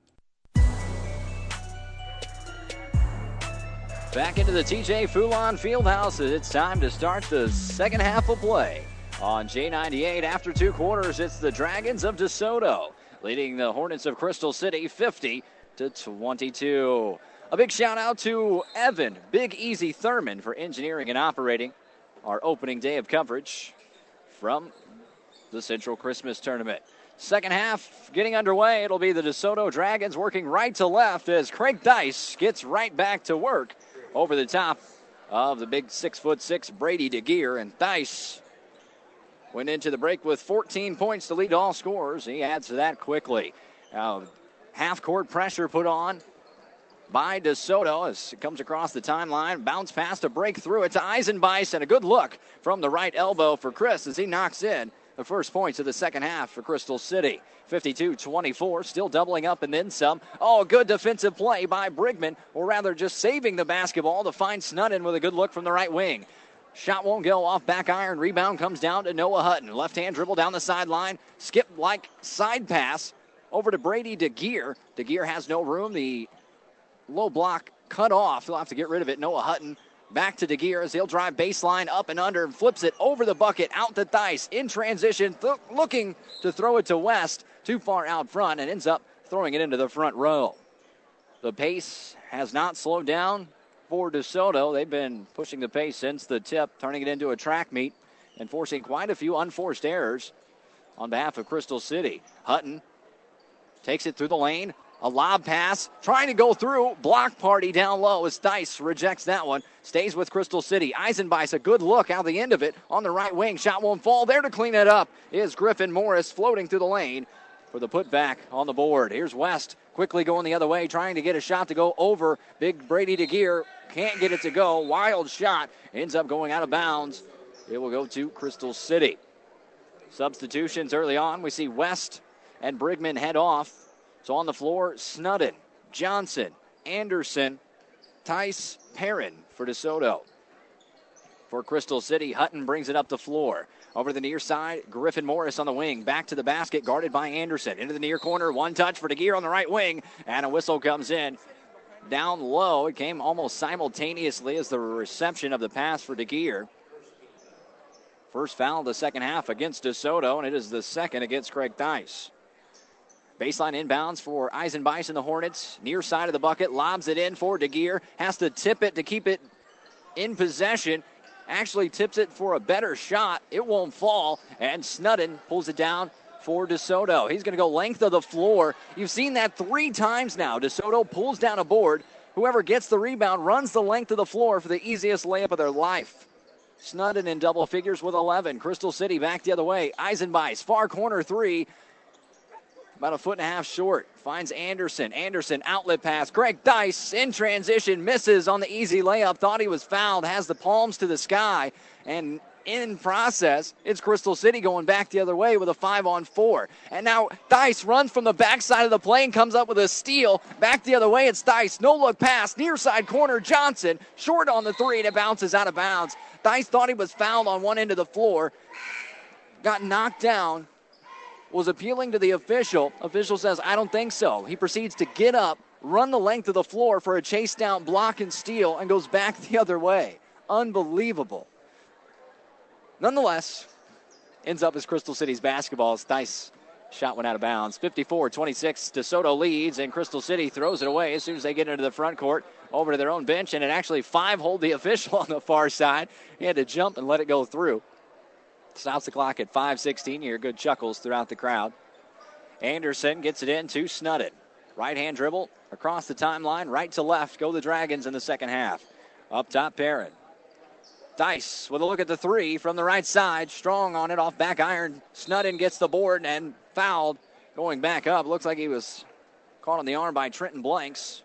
Back into the TJ Fulon Fieldhouse. It's time to start the second half of play. On J98, after 2 quarters, it's the Dragons of DeSoto leading the Hornets of Crystal City 50-22. A big shout out to Evan Big Easy Thurman for engineering and operating our opening day of coverage from the Central Christmas Tournament. Second half getting underway. It'll be the DeSoto Dragons working right to left as Craig Dice gets right back to work over the top of the big 6'6" Brady DeGear. And Dice went into the break with 14 points to lead all scorers. He adds to that quickly. Half-court pressure put on by DeSoto as it comes across the timeline. Bounce pass to break through it to Eisenbeis, and a good look from the right elbow for Chris as he knocks in the first points of the second half for Crystal City. 52-24, still doubling up and then some. Oh, good defensive play by Brigman, or rather just saving the basketball to find Snudden with a good look from the right wing. Shot won't go off back iron. Rebound comes down to Noah Hutton. Left-hand dribble down the sideline. Skip-like side pass over to Brady DeGear. DeGear has no room. The low block cut off. He'll have to get rid of it. Noah Hutton back to DeGear as he'll drive baseline up and under and flips it over the bucket out to Dice in transition, looking to throw it to West, too far out front, and ends up throwing it into the front row. The pace has not slowed down for DeSoto. They've been pushing the pace since the tip, turning it into a track meet and forcing quite a few unforced errors on behalf of Crystal City. Hutton takes it through the lane. A lob pass, trying to go through. Block party down low as Dice rejects that one. Stays with Crystal City. Eisenbeiss, a good look out the end of it on the right wing. Shot won't fall. There to clean it up is Griffin Morris floating through the lane for the putback on the board. Here's West quickly going the other way, trying to get a shot to go over big Brady DeGear. Can't get it to go. Wild shot. Ends up going out of bounds. It will go to Crystal City. Substitutions early on. We see West and Brigman head off. So on the floor, Snudden, Johnson, Anderson, Tice, Perrin for DeSoto. For Crystal City, Hutton brings it up the floor. Over the near side, Griffin Morris on the wing. Back to the basket, guarded by Anderson. Into the near corner, one touch for DeGear on the right wing. And a whistle comes in. Down low, it came almost simultaneously as the reception of the pass for DeGear. First foul of the second half against DeSoto, and it is the second against Craig Tice. Baseline inbounds for Eisenbeiss and the Hornets. Near side of the bucket, lobs it in for DeGear. Has to tip it to keep it in possession. Actually tips it for a better shot. It won't fall, and Snudden pulls it down for DeSoto. He's going to go length of the floor. You've seen that 3 times now. DeSoto pulls down a board. Whoever gets the rebound runs the length of the floor for the easiest layup of their life. Snudden in double figures with 11. Crystal City back the other way. Eisenbeiss, far corner 3. About a foot and a half short. Finds Anderson. Anderson, outlet pass. Craig Dice in transition. Misses on the easy layup. Thought he was fouled. Has the palms to the sky. And in process, it's Crystal City going back the other way with a 5-on-4. And now Dice runs from the backside of the play and comes up with a steal. Back the other way, it's Dice. No look pass. Near side corner, Johnson. Short on the 3, and it bounces out of bounds. Dice thought he was fouled on one end of the floor. Got knocked down. Was appealing to the official. Official says, I don't think so. He proceeds to get up, run the length of the floor for a chase down block and steal, and goes back the other way. Unbelievable. Nonetheless, ends up as Crystal City's basketball. Dice shot went out of bounds. 54-26, DeSoto leads, and Crystal City throws it away as soon as they get into the front court, over to their own bench, and it actually 5-holed the official on the far side. He had to jump and let it go through. Stops the clock at 5:16. You hear good chuckles throughout the crowd. Anderson gets it in to Snudden. Right-hand dribble across the timeline, right to left. Go the Dragons in the second half. Up top, Perrin. Dice with a look at the 3 from the right side. Strong on it off back iron. Snudden gets the board and fouled. Going back up. Looks like he was caught on the arm by Trenton Blanks.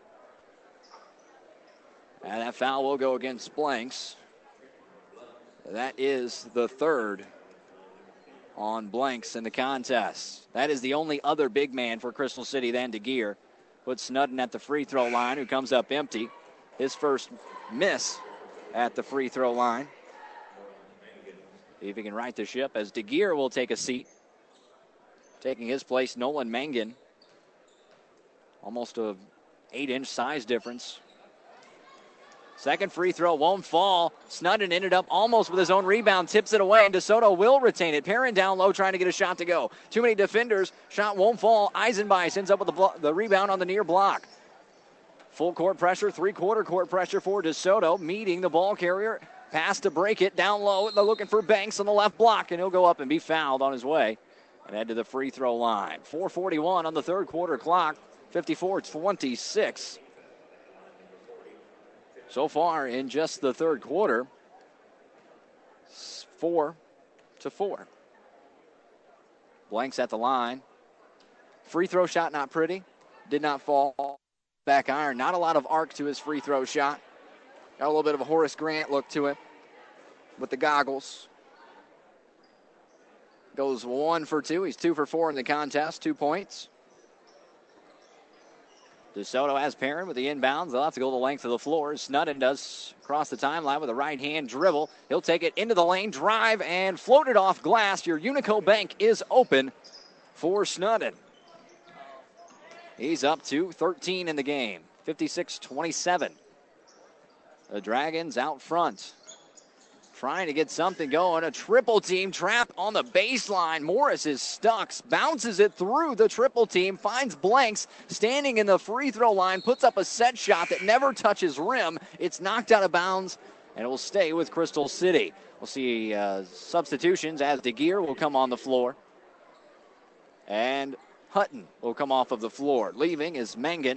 And that foul will go against Blanks. That is the third on Blanks in the contest. That is the only other big man for Crystal City than DeGear. Puts Snudden at the free throw line, who comes up empty. His first miss at the free throw line. See if he can right the ship as DeGear will take a seat. Taking his place, Nolan Mangan. Almost a 8-inch size difference. Second free throw won't fall. Snudden ended up almost with his own rebound. Tips it away, and DeSoto will retain it. Perrin down low trying to get a shot to go. Too many defenders. Shot won't fall. Eisenbeiss ends up with the rebound on the near block. Full court pressure, 3/4 court pressure for DeSoto. Meeting the ball carrier. Pass to break it. Down low. They're looking for Banks on the left block, and he'll go up and be fouled on his way and head to the free throw line. 4:41 on the third quarter clock. 54-26. So far in just the third quarter, 4-4. Blanks at the line. Free throw shot not pretty. Did not fall. Back iron. Not a lot of arc to his free throw shot. Got a little bit of a Horace Grant look to him with the goggles. Goes 1 for 2. He's 2 for 4 in the contest. 2 points. DeSoto has Perrin with the inbounds. They'll have to go the length of the floor. Snudden does cross the timeline with a right-hand dribble. He'll take it into the lane, drive, and float it off glass. Your Unico Bank is open for Snudden. He's up to 13 in the game. 56-27. The Dragons out front. trying to get something going. A triple team trap on the baseline. Morris is stuck, bounces it through the triple team, finds Blanks standing in the free throw line, puts up a set shot that never touches rim. It's knocked out of bounds, and it will stay with Crystal City. We'll see substitutions as DeGear will come on the floor. And Hutton will come off of the floor. Leaving is Mangan.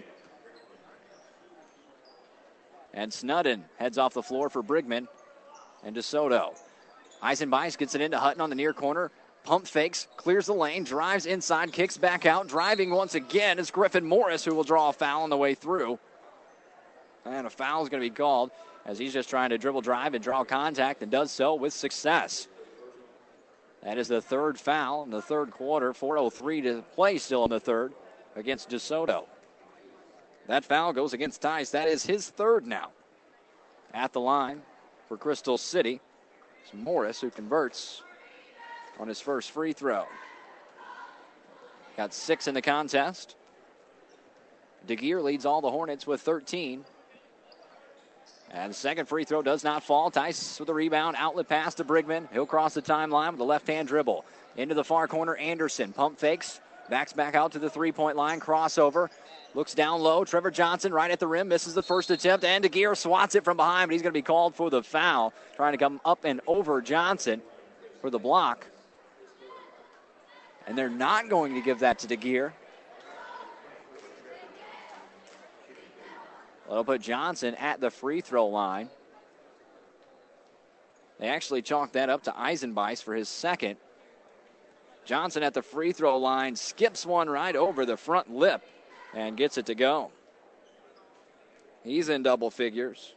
And Snudden heads off the floor for Brigman and DeSoto. Eisenbeis gets it into Hutton on the near corner. Pump fakes, clears the lane, drives inside, kicks back out. Driving once again is Griffin Morris, who will draw a foul on the way through. And a foul is going to be called as he's just trying to dribble, drive, and draw contact, and does so with success. That is the third foul in the third quarter. 4:03 to play still in the third against DeSoto. That foul goes against Tice. That is his third now. At the line for Crystal City, it's Morris who converts on his first free throw. Got 6 in the contest. DeGear leads all the Hornets with 13. And the second free throw does not fall. Tice with the rebound. Outlet pass to Brigman. He'll cross the timeline with a left-hand dribble. Into the far corner, Anderson. Pump fakes. Backs back out to the three-point line. Crossover. Looks down low. Trevor Johnson right at the rim. Misses the first attempt. And DeGear swats it from behind, but he's going to be called for the foul. Trying to come up and over Johnson for the block. And they're not going to give that to DeGear. They'll put Johnson at the free throw line. They actually chalked that up to Eisenbeis for his second. Johnson at the free throw line skips one right over the front lip and gets it to go. He's in double figures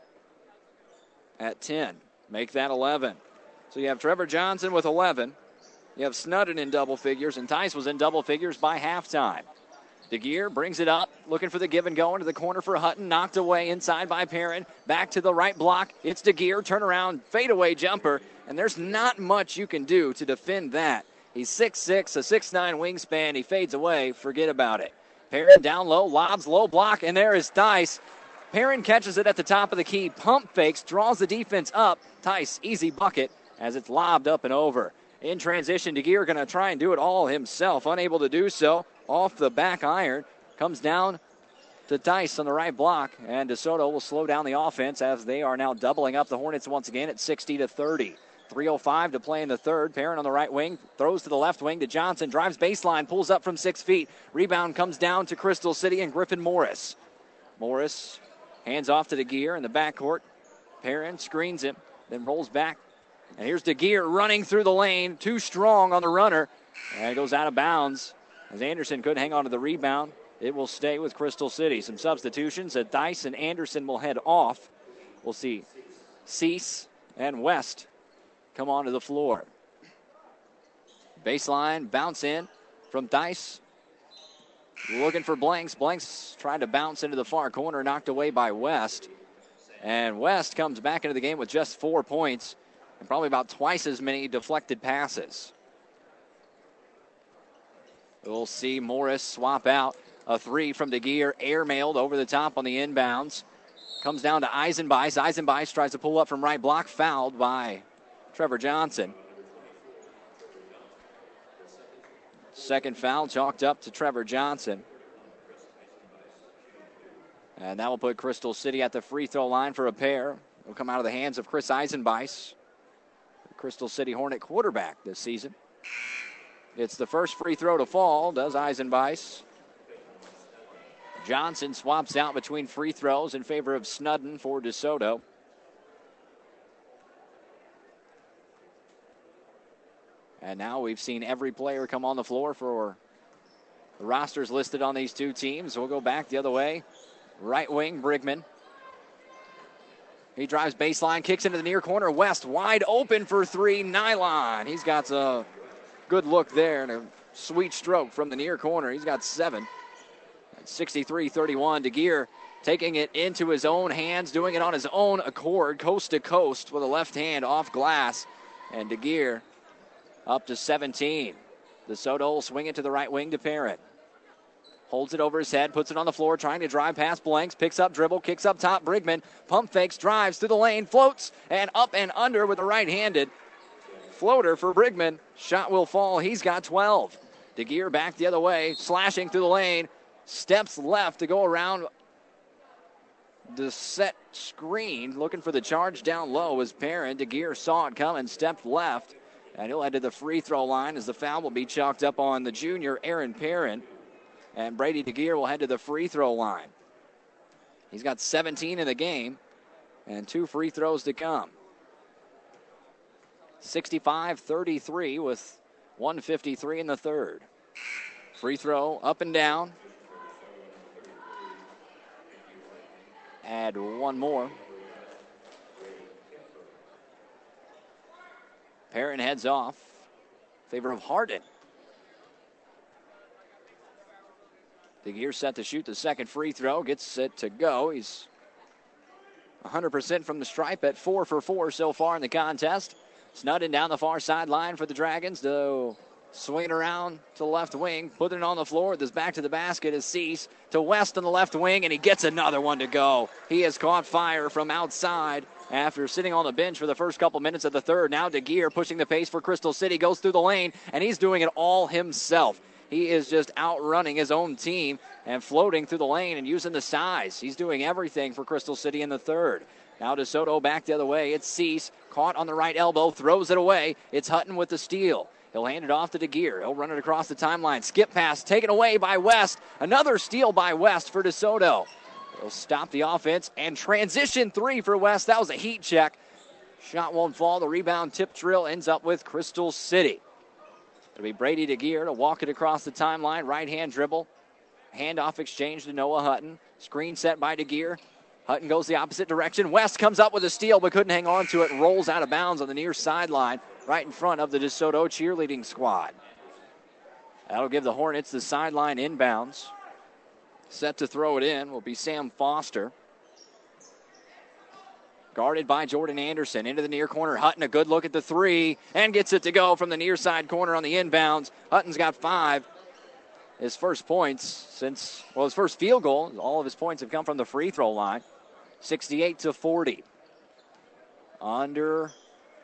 at 10. Make that 11. So you have Trevor Johnson with 11. You have Snudden in double figures, and Tice was in double figures by halftime. DeGear brings it up, looking for the give and go into the corner for Hutton. Knocked away inside by Perrin. Back to the right block. It's DeGear. Turnaround, fadeaway jumper. And there's not much you can do to defend that. He's 6'6", a 6'9" wingspan. He fades away. Forget about it. Perrin down low, lobs, low block, and there is Tice. Perrin catches it at the top of the key. Pump fakes, draws the defense up. Tice, easy bucket as it's lobbed up and over. In transition, DeGear going to try and do it all himself. Unable to do so. Off the back iron. Comes down to Tice on the right block. And DeSoto will slow down the offense as they are now doubling up the Hornets once again at 60-30. 3:05 to play in the third. Perrin on the right wing. Throws to the left wing to Johnson. Drives baseline. Pulls up from 6 feet. Rebound comes down to Crystal City and Griffin Morris. Morris hands off to DeGear in the backcourt. Perrin screens him. Then rolls back. And here's DeGear running through the lane. Too strong on the runner. And it goes out of bounds. As Anderson could hang on to the rebound, it will stay with Crystal City. Some substitutions. Tice and Anderson will head off. We'll see Cease and West come onto the floor. Baseline, bounce in from Tice. Looking for Blanks. Blanks trying to bounce into the far corner, knocked away by West. And West comes back into the game with just 4 points and probably about twice as many deflected passes. We'll see Morris swap out. A three from DeGear, airmailed over the top on the inbounds. Comes down to Eisenbeis. Eisenbeis tries to pull up from right block, fouled by Trevor Johnson. Second foul chalked up to Trevor Johnson. And that will put Crystal City at the free throw line for a pair. It will come out of the hands of Chris Eisenbeis, the Crystal City Hornet quarterback this season. It's the first free throw to fall, does Eisenbeis. Johnson swaps out between free throws in favor of Snudden for DeSoto. And now we've seen every player come on the floor for the rosters listed on these two teams. We'll go back the other way. Right wing, Brigman. He drives baseline, kicks into the near corner. West wide open for three. Nylon. He's got a good look there and a sweet stroke from the near corner. He's got 7. 63-31. DeGear taking it into his own hands, doing it on his own accord, coast to coast with a left hand off glass. And DeGear up to 17. DeSoto will swing it to the right wing to Perrin. Holds it over his head, puts it on the floor, trying to drive past Blanks, picks up dribble, kicks up top. Brigman pump fakes, drives through the lane, floats, and up and under with a right-handed floater for Brigman. Shot will fall. He's got 12. DeGear back the other way, slashing through the lane, steps left to go around the set screen, looking for the charge down low was Perrin. DeGear saw it coming, stepped left, and he'll head to the free throw line as the foul will be chalked up on the junior, Aaron Perrin. And Brady DeGear will head to the free throw line. He's got 17 in the game and 2 free throws to come. 65-33 with 1:53 in the third. Free throw up and down. Add one more. Perrin heads off in favor of Hardin. DeGear set to shoot the second free throw. Gets it to go. He's 100% from the stripe at 4 for 4 so far in the contest. Snudden down the far sideline for the Dragons to swing around to the left wing. Putting it on the floor. This back to the basket is Cease to West on the left wing, and he gets another one to go. He has caught fire from outside after sitting on the bench for the first couple minutes of the third. Now DeGear pushing the pace for Crystal City. Goes through the lane, and he's doing it all himself. He is just outrunning his own team and floating through the lane and using the size. He's doing everything for Crystal City in the third. Now DeSoto back the other way. It's Cease, caught on the right elbow, throws it away. It's Hutton with the steal. He'll hand it off to DeGear. He'll run it across the timeline. Skip pass taken away by West. Another steal by West for DeSoto. He'll stop the offense and transition 3 for West. That was a heat check. Shot won't fall. The rebound tip drill ends up with Crystal City. It'll be Brady DeGear to walk it across the timeline. Right-hand dribble. Handoff exchange to Noah Hutton. Screen set by DeGear. Hutton goes the opposite direction. West comes up with a steal but couldn't hang on to it. Rolls out of bounds on the near sideline right in front of the DeSoto cheerleading squad. That'll give the Hornets the sideline inbounds. Set to throw it in will be Sam Foster. Guarded by Jordan Anderson. Into the near corner. Hutton, a good look at the three, and gets it to go from the near side corner on the inbounds. Hutton's got 5. His first points his first field goal. All of his points have come from the free throw line. 68-40. Under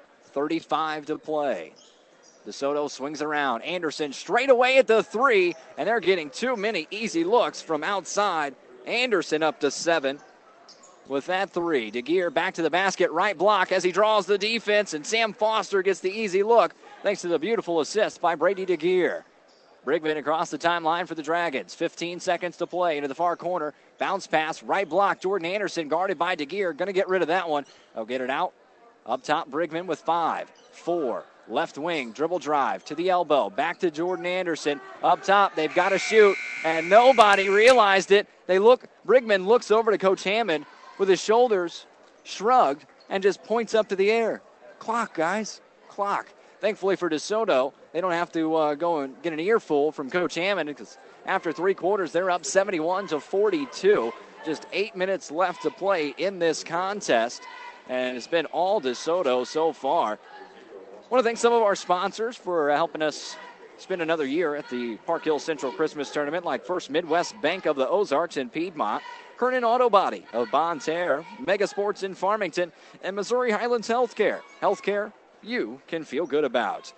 35 to play. DeSoto swings around. Anderson straight away at the 3, and they're getting too many easy looks from outside. Anderson up to 7. With that 3, DeGear back to the basket, right block as he draws the defense, and Sam Foster gets the easy look thanks to the beautiful assist by Brady DeGear. Brigman across the timeline for the Dragons. 15 seconds to play into the far corner. Bounce pass, right block. Jordan Anderson guarded by DeGear. Going to get rid of that one. They'll get it out. Up top, Brigman with 5, 4. Left wing, dribble drive to the elbow. Back to Jordan Anderson. Up top, they've got to shoot, and nobody realized it. Brigman looks over to Coach Hammond with his shoulders shrugged and just points up to the air. Clock, guys, clock. Thankfully for DeSoto, they don't have to go and get an earful from Coach Hammond because after 3 quarters, they're up 71-42. Just 8 minutes left to play in this contest, and it's been all DeSoto so far. I want to thank some of our sponsors for helping us spend another year at the Park Hill Central Christmas Tournament, like First Midwest Bank of the Ozarks in Piedmont, Kernan Auto Body of Bonne Terre, Mega Sports in Farmington, and Missouri Highlands Healthcare. Healthcare you can feel good about.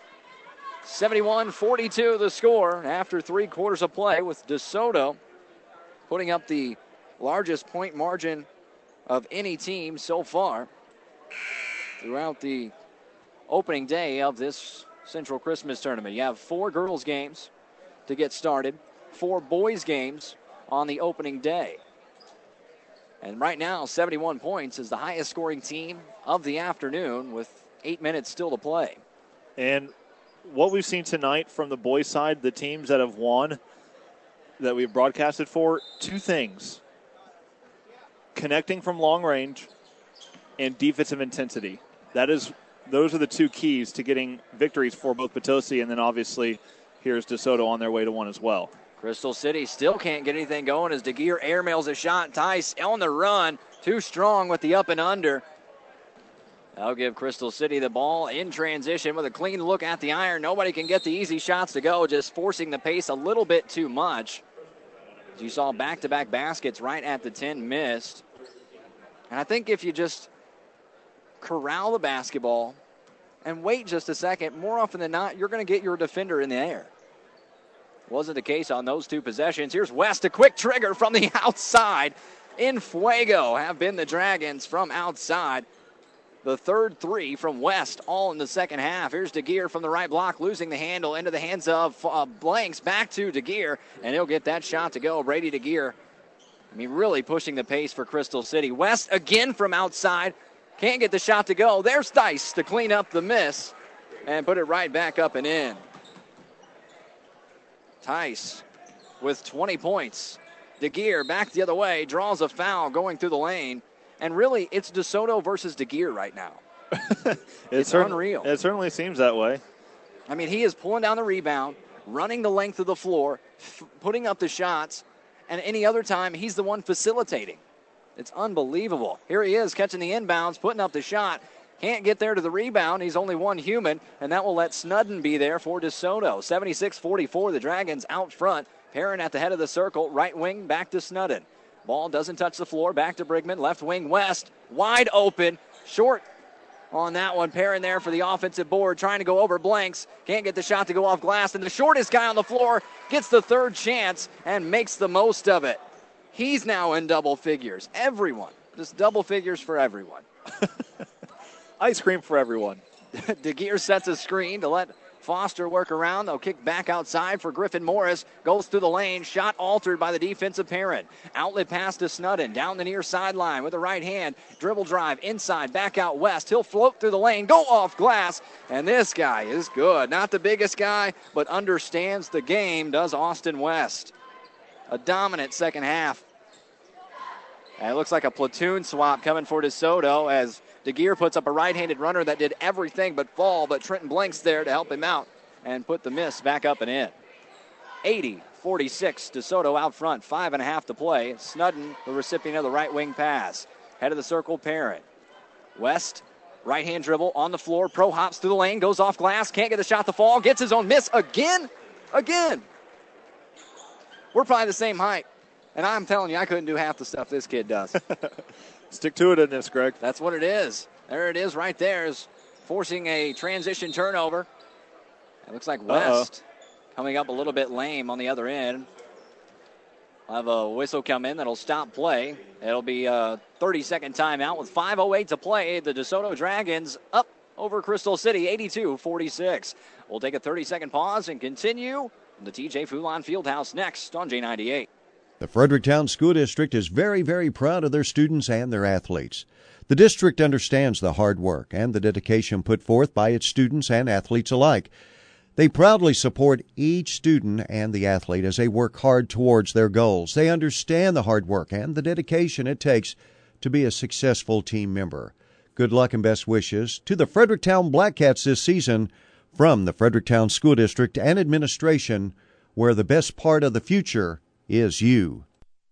71-42 the score after 3 quarters of play, with DeSoto putting up the largest point margin of any team so far throughout the opening day of this Central Christmas Tournament. You have 4 girls games to get started, 4 boys games on the opening day. And right now, 71 points is the highest scoring team of the afternoon with 8 minutes still to play. And what we've seen tonight from the boys' side, the teams that have won, that we've broadcasted for, 2 things. Connecting from long range and defensive intensity. Those are the 2 keys to getting victories for both Potosi, and then obviously here's DeSoto on their way to 1 as well. Crystal City still can't get anything going as DeGear airmails a shot. Tice on the run, too strong with the up and under. That'll give Crystal City the ball in transition with a clean look at the iron. Nobody can get the easy shots to go, just forcing the pace a little bit too much. As you saw, back-to-back baskets right at the 10 missed. And I think if you just corral the basketball and wait just a second, more often than not, you're going to get your defender in the air. Wasn't the case on those two possessions. Here's West, a quick trigger from the outside. In Fuego have been the Dragons from outside. The third three from West, all in the second half. Here's DeGear from the right block, losing the handle into the hands of Blanks. Back to DeGear, and he'll get that shot to go. Brady DeGear, really pushing the pace for Crystal City. West again from outside. Can't get the shot to go. There's Dice to clean up the miss and put it right back up and in. Tice with 20 points. DeGear back the other way, draws a foul going through the lane. And really, it's DeSoto versus DeGear right now. It's unreal. It certainly seems that way. He is pulling down the rebound, running the length of the floor, putting up the shots, and any other time, he's the one facilitating. It's unbelievable. Here he is catching the inbounds, putting up the shot. Can't get there to the rebound. He's only one human, and that will let Snudden be there for DeSoto. 76-44, the Dragons out front. Perrin at the head of the circle, right wing, back to Snudden. Ball doesn't touch the floor, back to Brigman, left wing West, wide open, short on that one. Perrin there for the offensive board, trying to go over Blanks. Can't get the shot to go off glass, and the shortest guy on the floor gets the third chance and makes the most of it. He's now in double figures. Everyone, just double figures for everyone. Ice cream for everyone. DeGear sets a screen to let Foster work around. They'll kick back outside for Griffin Morris. Goes through the lane. Shot altered by the defensive Perrin. Outlet pass to Snudden. Down the near sideline with the right hand. Dribble drive inside. Back out West. He'll float through the lane. Go off glass. And this guy is good. Not the biggest guy, but understands the game, does Austin West. A dominant second half. And it looks like a platoon swap coming for DeSoto as DeGear puts up a right-handed runner that did everything but fall, but Trenton Blanks there to help him out and put the miss back up and in. 80-46, DeSoto out front, 5.5 to play. Snudden, the recipient of the right wing pass. Head of the circle, Perrin. West, right-hand dribble on the floor, pro hops through the lane, goes off glass, can't get the shot to fall, gets his own miss again. We're probably the same height, and I'm telling you, I couldn't do half the stuff this kid does. Stick to it in this, Greg. That's what it is. There it is right there, is forcing a transition turnover. It looks like West coming up a little bit lame on the other end. We'll have a whistle come in that'll stop play. It'll be a 30-second timeout with 5:08 to play. The DeSoto Dragons up over Crystal City, 82-46. We'll take a 30-second pause and continue the TJ Fulon Fieldhouse next on J98. The Fredericktown School District is very, very proud of their students and their athletes. The district understands the hard work and the dedication put forth by its students and athletes alike. They proudly support each student and the athlete as they work hard towards their goals. They understand the hard work and the dedication it takes to be a successful team member. Good luck and best wishes to the Fredericktown Blackcats this season from the Fredericktown School District and administration, where the best part of the future is you.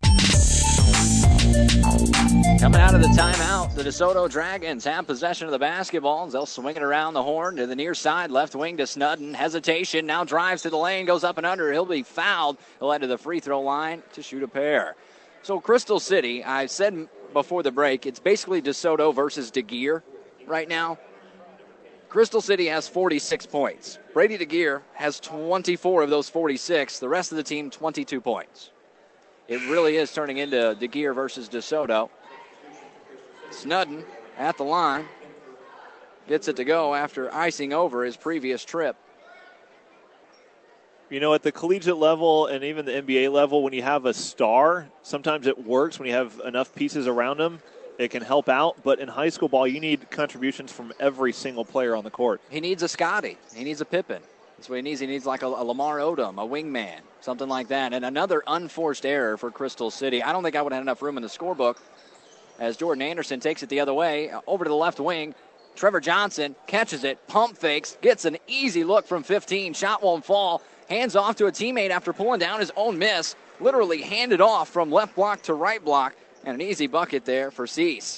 Coming out of the timeout, the DeSoto Dragons have possession of the basketball. They'll swing it around the horn to the near side, left wing to Snudden. Hesitation, now drives to the lane, goes up and under. He'll be fouled. He'll head to the free throw line to shoot a pair. So Crystal City, I said before the break, it's basically DeSoto versus DeGear right now. Crystal City has 46 points. Brady DeGear has 24 of those 46. The rest of the team, 22 points. It really is turning into DeGear versus DeSoto. Snudden at the line. Gets it to go after icing over his previous trip. You know, at the collegiate level and even the NBA level, when you have a star, sometimes it works when you have enough pieces around him. It can help out, but in high school ball, you need contributions from every single player on the court. He needs a Scotty. He needs a Pippen. That's what he needs. He needs like a Lamar Odom, a wingman, something like that. And another unforced error for Crystal City. I don't think I would have enough room in the scorebook as Jordan Anderson takes it the other way, over to the left wing. Trevor Johnson catches it, pump fakes, gets an easy look from 15. Shot won't fall. Hands off to a teammate after pulling down his own miss. Literally handed off from left block to right block. And an easy bucket there for Cease.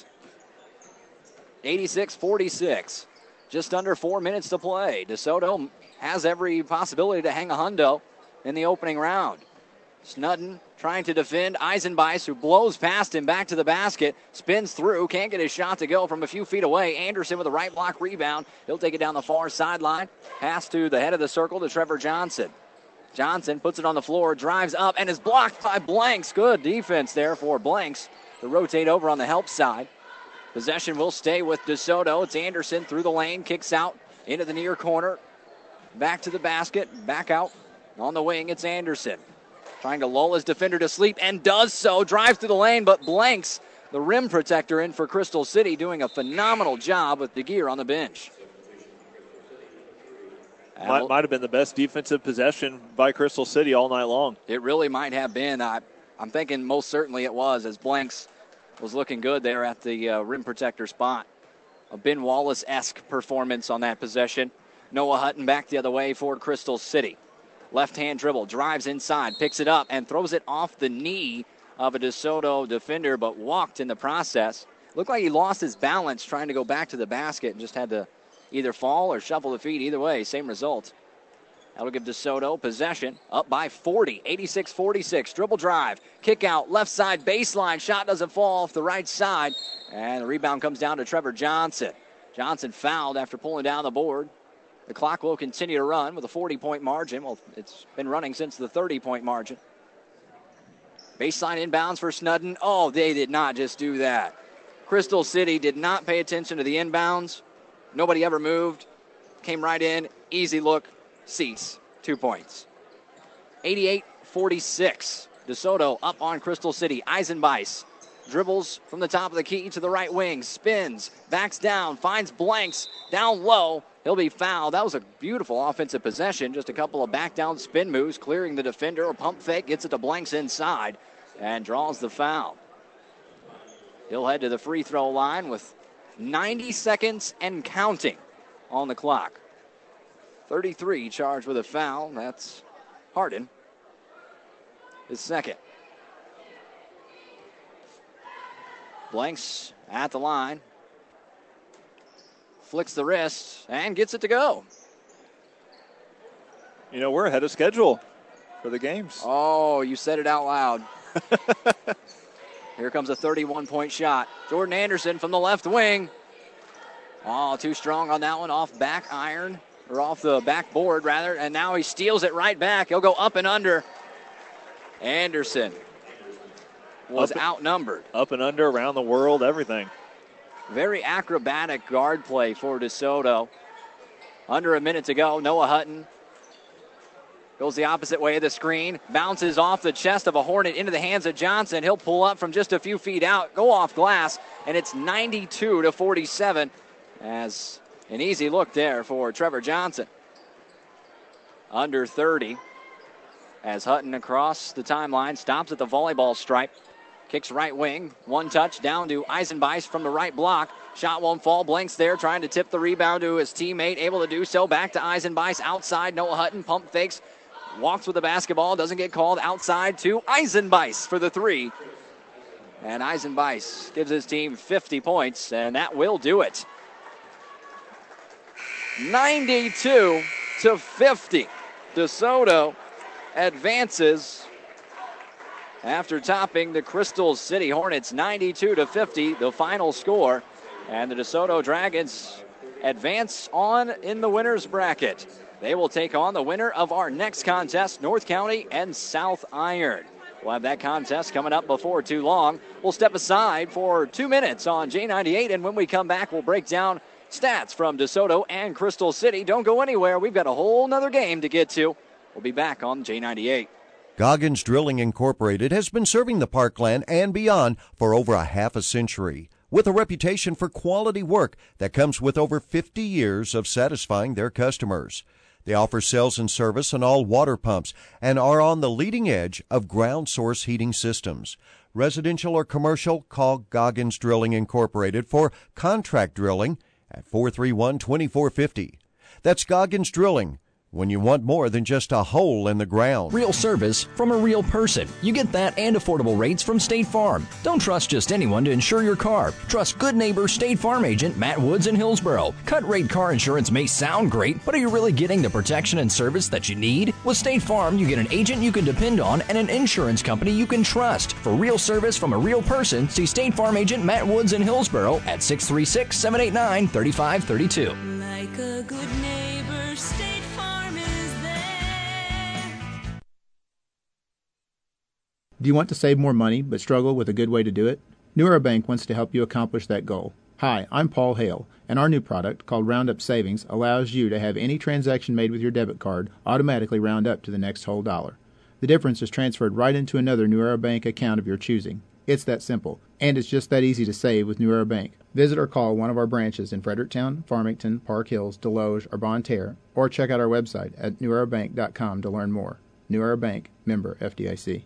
86-46. Just under 4 minutes to play. DeSoto has every possibility to hang a hundo in the opening round. Snudden trying to defend Eisenbeis, who blows past him back to the basket, spins through, can't get his shot to go from a few feet away. Anderson with a right block rebound. He'll take it down the far sideline. Pass to the head of the circle to Trevor Johnson. Johnson puts it on the floor, drives up, and is blocked by Blanks. Good defense there for Blanks to rotate over on the help side. Possession will stay with DeSoto. It's Anderson through the lane, kicks out into the near corner. Back to the basket, back out on the wing. It's Anderson trying to lull his defender to sleep, and does so. Drives through the lane, but Blanks, the rim protector in for Crystal City, doing a phenomenal job with DeGear on the bench. Might have been the best defensive possession by Crystal City all night long. It really might have been. I'm thinking most certainly it was, as Blanks was looking good there at the rim protector spot. A Ben Wallace-esque performance on that possession. Noah Hutton back the other way for Crystal City. Left-hand dribble, drives inside, picks it up, and throws it off the knee of a DeSoto defender, but walked in the process. Looked like he lost his balance trying to go back to the basket and just had to either fall or shuffle the feet. Either way, same result. That'll give DeSoto possession, up by 40, 86-46. Dribble drive, kick out, left side baseline. Shot doesn't fall off the right side, and the rebound comes down to Trevor Johnson. Johnson fouled after pulling down the board. The clock will continue to run with a 40-point margin. Well, it's been running since the 30-point margin. Baseline inbounds for Snudden. Oh, they did not just do that. Crystal City did not pay attention to the inbounds. Nobody ever moved. Came right in. Easy look. Cease. 2 points. 88-46. DeSoto up on Crystal City. Eisenbeis dribbles from the top of the key to the right wing. Spins. Backs down. Finds Blanks. Down low. He'll be fouled. That was a beautiful offensive possession. Just a couple of back down spin moves, clearing the defender. A pump fake, gets it to Blanks inside, and draws the foul. He'll head to the free throw line with 90 seconds and counting on the clock. 33 charged with a foul. That's Hardin. His second. Blanks at the line. Flicks the wrist and gets it to go. You know, we're ahead of schedule for the games. Oh, you said it out loud. Here comes a 31-point shot. Jordan Anderson from the left wing. Oh, too strong on that one. Off back iron, or off the backboard, rather. And now he steals it right back. He'll go up and under. Anderson was outnumbered. Up and under, around the world, everything. Very acrobatic guard play for DeSoto. Under a minute to go. Noah Hutton goes the opposite way of the screen. Bounces off the chest of a Hornet into the hands of Johnson. He'll pull up from just a few feet out, go off glass, and it's 92-47 as an easy look there for Trevor Johnson. Under 30 as Hutton across the timeline, stops at the volleyball stripe. Kicks right wing, one touch down to Eisenbeis from the right block. Shot won't fall. Blanks there trying to tip the rebound to his teammate. Able to do so. Back to Eisenbeis. Outside, Noah Hutton pump fakes. Walks with the basketball. Doesn't get called. Outside to Eisenbeis for the three. And Eisenbeis gives his team 50 points, and that will do it. 92-50. DeSoto advances after topping the Crystal City Hornets 92-50, the final score. And the DeSoto Dragons advance on in the winner's bracket. They will take on the winner of our next contest, North County and South Iron. We'll have that contest coming up before too long. We'll step aside for 2 minutes on J98, and when we come back, we'll break down stats from DeSoto and Crystal City. Don't go anywhere. We've got a whole nother game to get to. We'll be back on J98. Goggins Drilling Incorporated has been serving the Parkland and beyond for over a half a century, with a reputation for quality work that comes with over 50 years of satisfying their customers. They offer sales and service on all water pumps and are on the leading edge of ground source heating systems. Residential or commercial, call Goggins Drilling Incorporated for contract drilling at 431-2450. That's Goggins Drilling, when you want more than just a hole in the ground. Real service from a real person. You get that and affordable rates from State Farm. Don't trust just anyone to insure your car. Trust good neighbor State Farm agent Matt Woods in Hillsboro. Cut rate car insurance may sound great, but are you really getting the protection and service that you need? With State Farm, you get an agent you can depend on and an insurance company you can trust. For real service from a real person, see State Farm agent Matt Woods in Hillsboro at 636-789-3532. Like a good neighbor, State Farm is there. Do you want to save more money but struggle with a good way to do it? New Era Bank wants to help you accomplish that goal. Hi, I'm Paul Hale, and our new product, called Roundup Savings, allows you to have any transaction made with your debit card automatically round up to the next whole dollar. The difference is transferred right into another New Era Bank account of your choosing. It's that simple, and it's just that easy to save with New Era Bank. Visit or call one of our branches in Fredericktown, Farmington, Park Hills, Deloge, or Bonne Terre, or check out our website at newerabank.com to learn more. New Era Bank, member FDIC.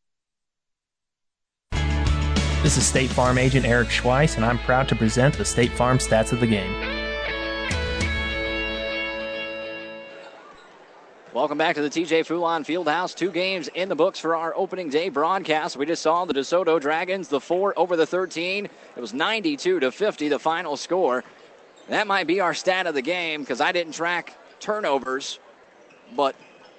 This is State Farm agent Eric Schweiss, and I'm proud to present the State Farm Stats of the Game. Welcome back to the TJ Fulon Fieldhouse. 2 games in the books for our opening day broadcast. We just saw the DeSoto Dragons, the 4 over the 13. It was 92-50, the final score. That might be our stat of the game because I didn't track turnovers, but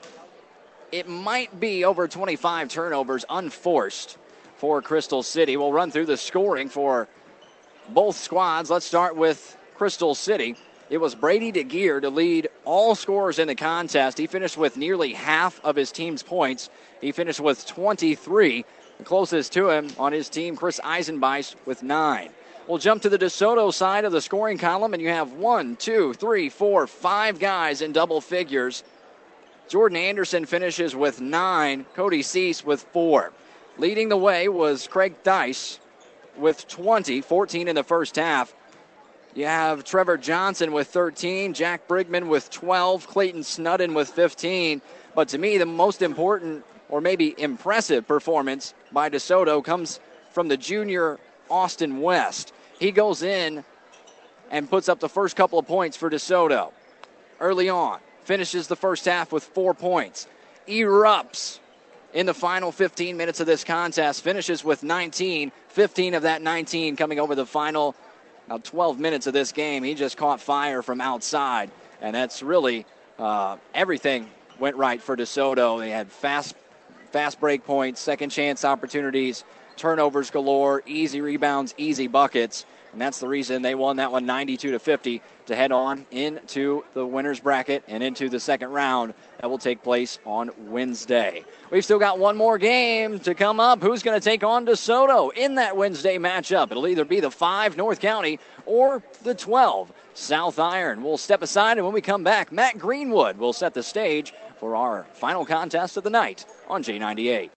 it might be over 25 turnovers unforced for Crystal City. We'll run through the scoring for both squads. Let's start with Crystal City. It was Brady DeGear to lead all scorers in the contest. He finished with nearly half of his team's points. He finished with 23. The closest to him on his team, Chris Eisenbeis, with 9. We'll jump to the DeSoto side of the scoring column, and you have 1, 2, 3, 4, 5 guys in double figures. Jordan Anderson finishes with 9. Cody Cease with 4. Leading the way was Craig Dice with 20, 14 in the first half. You have Trevor Johnson with 13, Jack Brigman with 12, Clayton Snudden with 15. But to me, the most important or maybe impressive performance by DeSoto comes from the junior Austin West. He goes in and puts up the first couple of points for DeSoto. Early on, finishes the first half with 4 points. Erupts in the final 15 minutes of this contest, finishes with 19, 15 of that 19 coming over the final 12 minutes of this game. He just caught fire from outside, and that's really everything went right for DeSoto. They had fast break points, second chance opportunities, turnovers galore, easy rebounds, easy buckets, and that's the reason they won that one 92-50 to head on into the winner's bracket and into the second round that will take place on Wednesday. We've still got one more game to come up. Who's going to take on DeSoto in that Wednesday matchup? It'll either be the 5, North County, or the 12, South Iron. We'll step aside, and when we come back, Matt Greenwood will set the stage for our final contest of the night on J98.